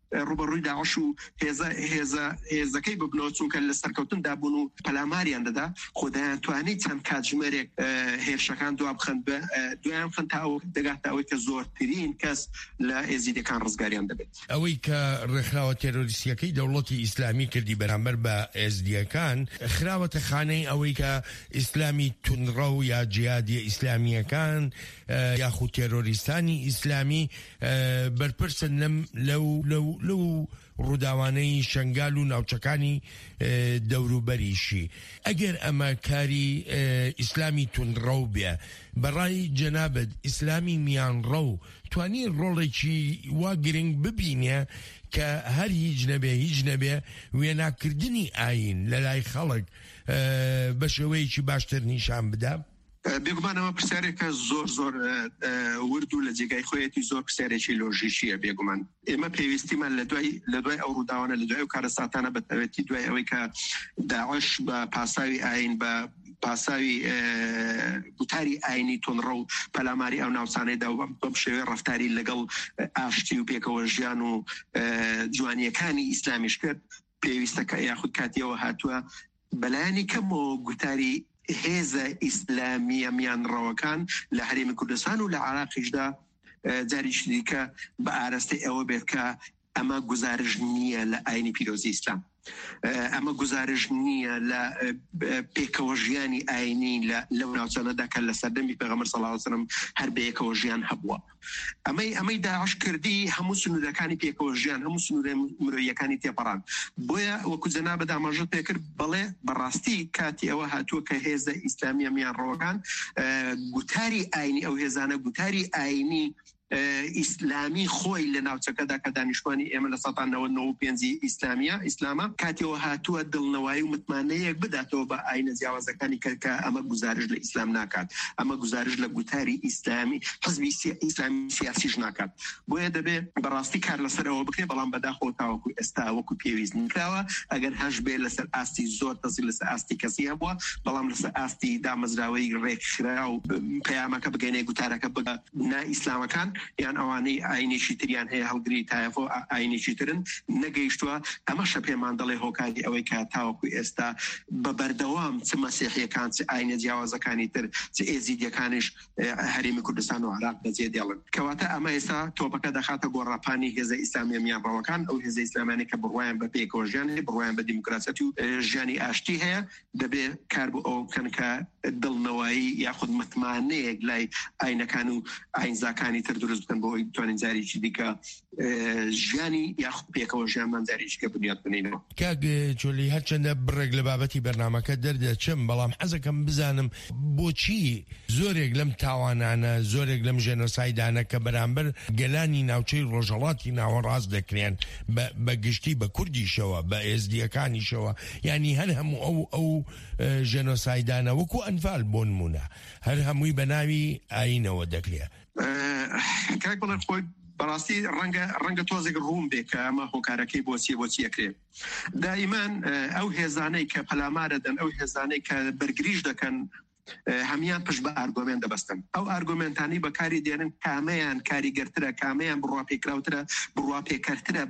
Speaker 9: ڕوبەڕووی داعش و هێزە هێزە هێزەکەی ببنەوە چونکە لە سەرکەوتن دابوون و پەلاماریان دەدا خۆدایان توانی چەند کاتژمێرێک هێرشەکان دوا بخەن بە دویان خەن تا دەگاتە ئەوەی کە زۆرترین کەس لە ئێزیدەکان ڕزگاریان دەبێت.
Speaker 15: ئەوەی کە ڕێکخراوە تێرۆریستیەکەی دەوڵەتی ئیسلامی کردی بەرامبەر بە ئێزدیەکان خراوەتە خانەی ئەوەی کە ئیسلامی تونڕە و یا جیادیە ئیسلامیەکان یاخود تێرۆریستانی ئیسلامی بەرپرسن لەو لەو لەو ڕووداوانەی شنگال و ناوچەکانی دەوروبەریشی. ئەگەر ئەمە کاری ئیسلامی تونڕە و بێ بەڕای جەنابەت ئیسلامی میانڕە و توانی ڕۆڵێکی وا گرنگ ببینێ کە هەر هیچ نەبێ هیچ نەبێ وێناکردنی ئاین لە لای خەڵک بە شێوەیەکی باشتر نیشان بدە؟
Speaker 9: بێگومانەوە پرسیارێکە زۆر زۆر ورد و لە جێگای خۆیەتی زۆر پرسیارێکی لۆژیکیە. بێگومان ئێمە پێویستیمان لە دوای لە دوای ئەو ڕووداوانە لە دوای ئەو کارە ساتانە بەتەوێتی دوای ئەوەی کە داعش بە پاساوی ئاین بە پاساوی گوتاری ئاینی تونڕە و پەلاماری ئەو ناوچانەیدا بەم شێوەیە ڕەفتاری لەگەڵ ئاشتی و پێکەوە ژیان و جوانیەکانی ئیسلامیش کرد پێویستەکە یاخود کاتیەوە هاتووە بەلایانی کەمەوە گوتاری هێزە ئیسلامیە میانڕەوەکان لە هەرێمی کوردستان و لە عێراقیشدا جاریش دیکە بە ئاراستەی ئەوە بێت کە ئەمە گزارش نییە لە ئاینی پیرۆزی ئیسلام، ئەمە گزارش نییە لە پێکەوە ژیانی ئاینی لەو ناوچانەدا کە لە سەردەمی پێغەمبەر صلی الله علیه وسلم هەر بەیەکەوە ژیان هەبووە. ئەمەی ئەمەی داعش کردی هەموو سنوورەکانی پێکەوە ژیان هەموو سنوورە مرۆییەکانی تێپەڕان. بۆیە وەکو جەنابەت ئاماژە پێکرد بەڵێ بەڕاستی کاتی ئەوە هاتووە کە هێزە ئیسلامیە میانڕەوەکان گوتاری ئاینی ئەو هێزانە گوتاری ئاینی ئیسلامی خۆی لە ناوچەکەدا کە دانیشتوانی ئێمە لە سەدان نەوەت و پێنج ئیسلامیە ئیسلامە کاتیەوە هاتووە دڵنەوایی و متمانەیەک بداتەوە بە ئاینە جیاوازەکانی کە ئەمە گزارش لە ئیسلام ناکات، ئەمە گزارش لە گوتاری ئیسلامی حزبی ئیسلامی سیاسیش ناکات. بۆیە دەبێت بەڕاستی کار لەسەرەوە بکرێت بەڵام بەداخەوە تاوەکو ئێستا وەکو پێویست نکراوە. ئەگەر هەش بێ لەسەر ئاستی زۆر تەسی لەسەر ئاستی کەسی هەبووە بەڵام لەسەر ئاستی دامەزراوەی ڕێکخرا و پەیامەکە بگەینێ گوتارەکە بگە نا ئیسلامەکان یان ئەوانەی ئاینێکی تریان هەیە هەڵگری تایەفۆ ئاینێکی ترن نەگەیشتووە. ئەمەشە پێمان دەڵێ هۆکاری ئەوەی کە تاوەکو ئێستا بە بەردەوام چ مەسیحیەکان چ ئاینە جیاوازەکانی تر چ ئێزیدیەکانیش هەرێمی کوردستان و عێراق بەجێ دێڵن. کەواتە ئەمە ئێستا تۆپەکە دەخاتە گۆڕاپانی هێزە ئیسلامیە میانڕەوەکان، ئەو هێزە ئیسلامیانەی کە بڕوایان بە پێکەوە ژیان هەیە، بڕوایان بە دیموکراسی و ژیانی ئاشتی هەیە، دەبێت کار بۆ ئەو بکەن کە دڵنەوەی یاخود متمانەیەک لای ئاینەکان و ئاینزاکانی تر دروست بکەن بۆ ئەوەی بتوانین جارێکی دیکە ژیانی یاخود پێکەوە ژیانمان جارێکیکە بنیاد بنینەوە.
Speaker 15: کاک جۆلی هەرچەندە بڕێک لە بابەتی بەرنامەکە دەردەچم بەڵام حەزەکەم بزانم بۆچی زۆرێک لەم تاوانانە زۆرێک لەم ژێنۆسایدانە کە بەرامبەر گەلانی ناوچەی ڕۆژهەڵاتی ناوەڕاست دەکرێن بە گشتی بە کوردیشەوە بە ئێزدیەکانیشەوە ینی هەر هەموو ئەو ئەو ژێنۆسایدانە وەکو ئەنفال بۆ نمونە هەر هەمووی بە ناوی ئاینەوە دەکرێت.
Speaker 9: کاک بڵێ خۆی بەڕاستی ڕەنگە ڕەنگە تۆزێک ڕوون بێ کە ئەمە هۆکارەکەی بۆچی بۆچی ئەکرێت. دائیمان ئەو هێزانەی کە پەلامارە دەن ئەو هێزانەی کە بەرگریش دەکەن هەمیان پشت بە ئارگۆمێن دەبەستن. ئەو ئارگۆمنتانی بەکاری دێنن کامەیان کاریگەرترە کامەیان بڕوا پێکراوترە بڕوا پێکەرترە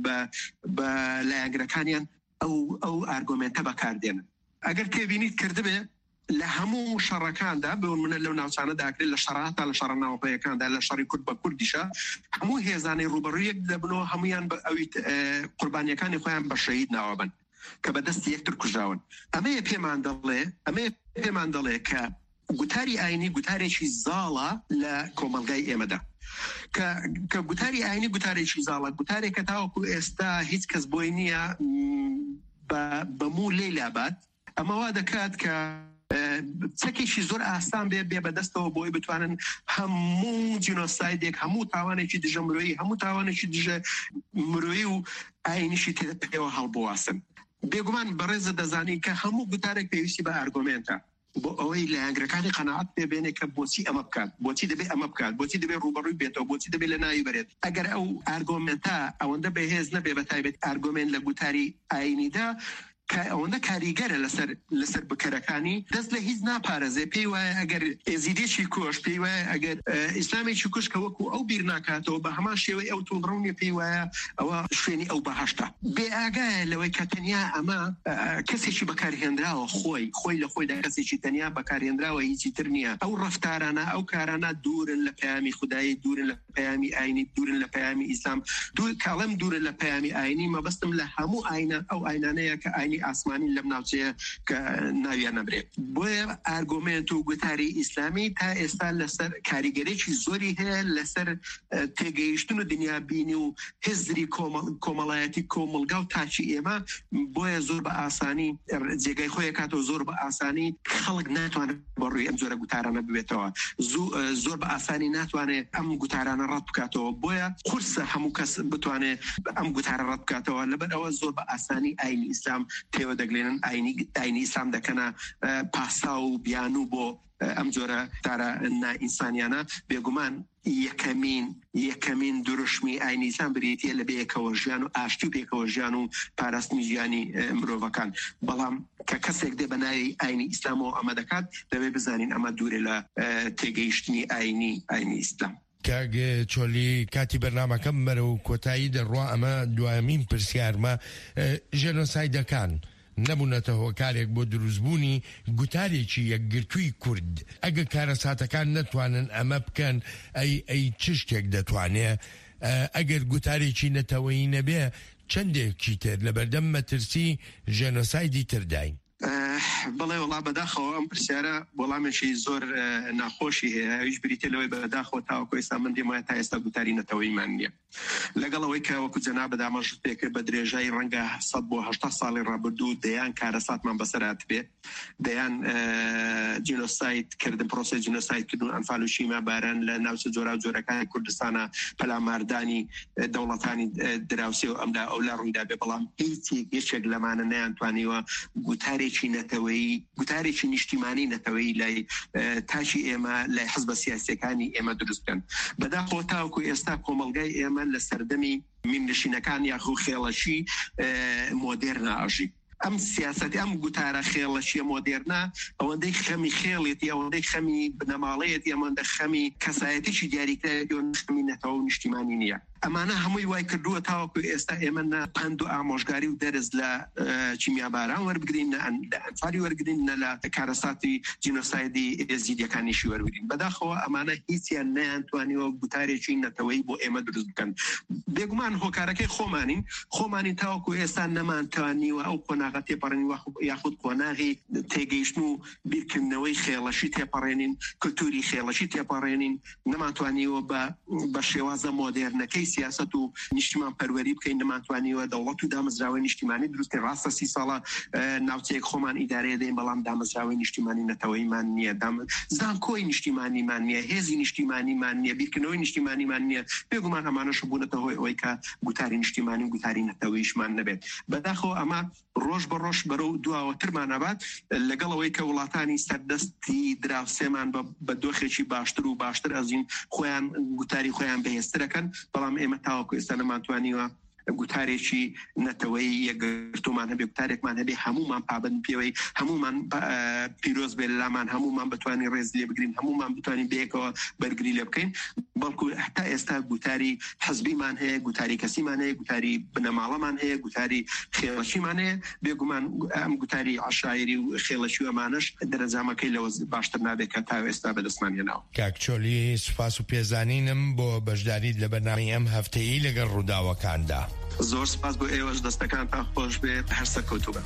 Speaker 9: بە لایەنگرەکانیان ئەو ئەو ئارگۆمنتە بەکاردێنن. ئەگەر تێبینیت کردبێ لە هەموو شەڕەکاندا بون منە لەو ناوچانەداکرێت لە شەڕاتا لە شەڕە ناوەپەیەکاندا لە شەڕی کورد بە کوردیشە هەموو هێزانەی ڕوبەڕوویەک دەبنەوە هەمویان بە ئەوی قوربانیەکانی خۆیان بە شەهید ناوەبن کە بەدەستی یەکتر کوژراون. ئەمەیە پێمان دەڵێ ئەمەیە پێمان دەڵێ کە گوتاری ئاینی گوتارێکی زاڵە لە کۆمەلگای ئێمەدا کە گوتاری ئاینی گوتارێکی زاڵە گوتارێکە تاوەکو ئێستا هیچ کەس بۆی نییە بەموو لێلابات. ئەمە وا دەکات کە چەکێکی زۆر ئاسان بێ بێ بەدەستەوە بۆی بتوانن هەموو جینۆسایدێک هەموو تاوانێکی دژە مرۆیی هەموو تاوانێکی دژە مرۆیی و ئاینیشی پێوە هەڵبواسن. بێگومان بەڕێزە دەزانی کە هەموو گوتارێک پێویستی بە ئارگۆمنتە بۆ ئەوەی لایەنگرەکانی قەناعەت پێبێنێ کە بۆچی ئەمە بکات بۆچی دەبێت ئەمە بکات بۆچی دەبێت ڕوبەڕووی بێتەوە بۆچی دەبێت لە ناوی بێت. ئەگەر ئەو ئارگۆمنتە ئەوەندە بەهێز نەبێ بەتایبێت ئارگۆمنت لە گوتاری ئاینیدا ئەوەندە کاریگەرە لەسەر لەسەر بکەرەکانی دەست لە هیچ ناپارێزێ پێی وایە ئەگەر ئێزیدێکی کوش پێی وایە ئەگەر ئیسلامێکی کوش کە وەکو ئەو بیر ناکاتەوە بە هەمان شێوەی ئەو توڵڕونی پێی وایە ئەوە شوێنی ئەو بەهەشتە بێ ئاگایە لەوەی کە تەنیا ئەمە کەسێکی بەکارهێنراوە خۆی خۆی لە خۆیدا کەسێکی تەنیا بەکارهێنراوە هیچی تر نییە ئەو ڕەفتارانە ئەو کارانە دوورن لە پەیامی خودایی دوورن لە پەیامی ئاینی دوورن لە پەیامی ئیسلام دوور کاڵم دوورن لە پەیامی ئاینی مەبەستم لە هەموو ئاینە ئەو ئاینانەیە کە ئاینی ئاسمانی لەم ناوچەیە کە ناویان نەبرێت بۆیە ئارگومنت و گوتاری ئیسلامی تا ئێستا لەسەر کاریگەرێکی زۆری هەیە لەسەر تێگەیشتن و دنیابینی و هزری کۆمەڵایەتی کۆمەلگا و تاچی ئێمە بۆیە زۆر بە ئاسانی جێگای خۆی کاتەوە زۆر بە ئاسانی خەڵک ناتوانێت بە ڕووی ئەم جۆرە گوتارانە ببێتەوە زۆر بە ئاسانی ناتوانێت ئەم گوتارانە ڕەت بکاتەوە بۆیە قورسە هەموو کەس بتوانێت ئەم گوتارە ڕەت بکاتەوە لەبەر ئەوە زۆر بە ئاسانی ئاینی ئیسلام تێوە دەگلێنن ئاینی ئاینی ئیسلام دەکەنە پاسا و بیان و بۆ ئەم جۆرە تارە نائینسانیانە بێگومان یەکەمین یەکەمین دروشمی ئاینی ئیسلام بریتیە لە بەیەکەوە ژیان و ئاشتی و پێکەوە ژیان و پاراستنی ژیانی مرۆڤەکان بەڵام کە کەسێک دێ بە ناوی ئاینی ئیسلامەوە ئەمە دەکات دەبێت بزانین ئەمە دوورێ لە تێگەیشتنی ئاینی ئاینی ئیسلام.
Speaker 15: کاگ چۆلی کاتی بەرنامەکەم بەرە و کۆتایی دەڕوا ئەمە دوایەمین پرسیارمە ژێنۆسایدەکان نەبوونەتە هۆکارێک بۆ دروستبوونی گوتارێکی یەکگرتووی کورد ئەگە کارەساتەکان نەتوانن ئەمە بکەن ئەی ئەی چ شتێک دەتوانێت ئەگەر گوتارێکی نەتەوەیی نەبێ چەندێکی تر لە بەردەم مەترسی ژێنۆسایدی ترداین
Speaker 9: بەڵێ وڵا بەداخەوە ئەم پرسیارە وەڵامێکی زۆر ناخۆشی هەیە هیچ بریتە لەوەی بەداخەوە تاوەکو ئێستا من دێم وایە تا ئێستا گوتاری نەتەوەیمان نییە لەگەڵەوەی کە وەکو جەناب بەدامەژ پێکرد بە درێژای ڕەنگە سەد بۆ هەشتا ساڵی ڕابردوو دەیان کارەساتمان بەسەرات بێ دەیان جینۆساید کردن پرۆسەی جینۆساید کردن ئەنفال و شیما باران لە ناوچە جۆرا و جۆرەکانی کوردستانە پەلاماردانی دەوڵەتانی دراوسێ و ئەمدا ئەولا ڕوویدا بێ بەڵام هیچ یەکێک لەمانە نەیانتوانیوە گوتارێکی نەتەوەیی گوتارێکی نیشتیمانی نەتەوەیی لای تاچی ئێمە لای حزبە سیاسیەکانی ئێمە دروستکەن بەداخەوە تاوەکو ئێستا کۆمەڵگای ئێمە لە سەردەمی میمنشینەکان یاخو خێڵەشی مۆدێرنە ئاژی ئەم سیاسەتی ئەم گوتارە خێڵەشیە مۆدێرنە ئەوەندەی خەمی خێڵێتی ئەوەندەی خەمی بنەماڵەیەتی ئەمەندە خەمی کەسایەتێکی دیاریکراوی و نیشتمی نەتەوە و نیشتیمانی نییە ئەمانە هەمووی وای کردووە تاوەکو ئێستا ئێمە پند و ئامۆژگاری و دەرز لە چیمیاباران وەربگرین لە ئەنفاری وەرگرین لە کارەساتی جینۆسایدی ئێزیدیەکانیشی وەرگرین بەداخەوە ئەمانە هیچیان نەیانتوانیوە گوتارێکی نەتەوەی بۆ ئێمە دروست بکەن بێگومان هۆکارەکەی خۆمانین خۆمانی تاوەکو ئێستا نەمانتوانیوە ئەو قۆناغە تێپەڕێنین یاخود قۆناغی تێگەیشتن و بیرکردنەوەی خێڵەشی تێپەڕێنین کلتوری خێڵەشی تێپەڕێنین نەمانتوانیوە بە شێوازە مۆدێرنەکەی سیاست و نیشتیمان پەروەری بکەین نەمانتوانیوە دەوڵەت و دامەزراوەی نیشتیمانی دروستکە ڕاستە سی ساڵە ناوچەیەک خۆمان ئیدارەیە دەین بەڵام دامەزراوەی نیشتیمانی نەتەوەیمان نییە زانکۆی نیشتیمانیمان نییە هێزی نیشتیمانیمان نییە بیرکردنەوەی نیشتیمانیمان نییە بێگومان ئەمانەش بوونەتە هۆی ئەوەی کە گوتاری نیشتیمانی و گوتاری نەتەوەیشمان نەبێت بەداخەوە ئەمە ڕۆژ بە ڕۆژ بەرەو دواوەترمان ئەبات لەگەڵەوەی کە وڵاتانی سەردەستی دراوسێمان بە دۆخێکی باشتر و باشتر ئەزین خۆیان گوتاری خۆیان بەهێزترەکەن بەڵام ئێمە تاوەکو ئێستا نەمانتوانیوە گوتارێکی نەتەوەی یەکگرتومان هەبێ گوتارێکمان هەبێ هەمومان پابند پێوەی هەمومان پیرۆز بێ لامان هەمومان بتوانین ڕێز لێ بگرین هەمومان بتوانین بەیەکەوە بەرگری لێ بکەین بەڵکو هەتا ئێستا گوتاری حزبیمان هەیە گوتاری کەسیمان هەیە گوتاری بنەماڵەمان هەیە گوتاری خێڵەشیمان هەیە بێگومان ئەم گوتاری عشایری و خێڵەشی و ئەمانش دەرەنجامەکەی لەوە باشتر نابێت کە تا ئێستا بەدەستمان هێناوە.
Speaker 15: کاک چۆلی سوپاس و پێزانینم بۆ بەشداریت لە بەرنامەی ئەم هەفتەیە لەگەڵ ڕووداوەکاندا.
Speaker 9: زۆر سپاس بۆ ئێوەش دەستەکانتان خۆش بێت هەرسە کەوتوبە.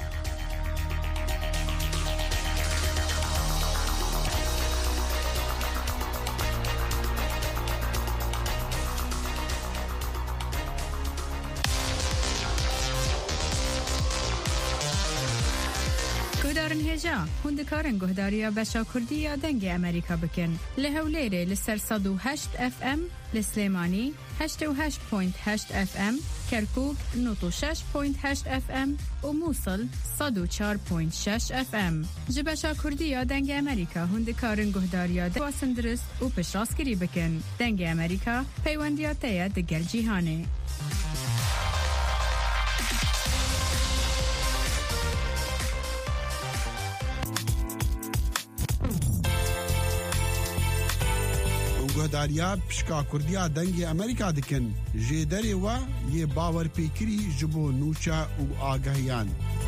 Speaker 10: هێژا هوندەکارن گوهداریە بەشا کوردی یا دەنگی ئەمریکا بکەن لە هەولێرێ لەسەر سەد و هەشت ئەف ئەم لە سلێمانی هەشتە و هەشت پۆینت هەشت ئەف ئەم کەرکووک نۆت و شەش پۆینت هەشت ئەف ئەم و مووسڵ سەد و چوار پۆینت شەش ئەف ئەم ji بەشا کوردی یا دەنگی ئەمریکا هوندەکارن گوهداریە دەواسن درست و پشتڕاستگیری بکەن دەنگی ئەمریکا پەیوەندیاتەیە دەگەل جیهانێ.
Speaker 7: گهداریا پشکا کوردیا دنگی امریکا دکن جدری و یه باور پیکری جبو نوچا و آگاهیان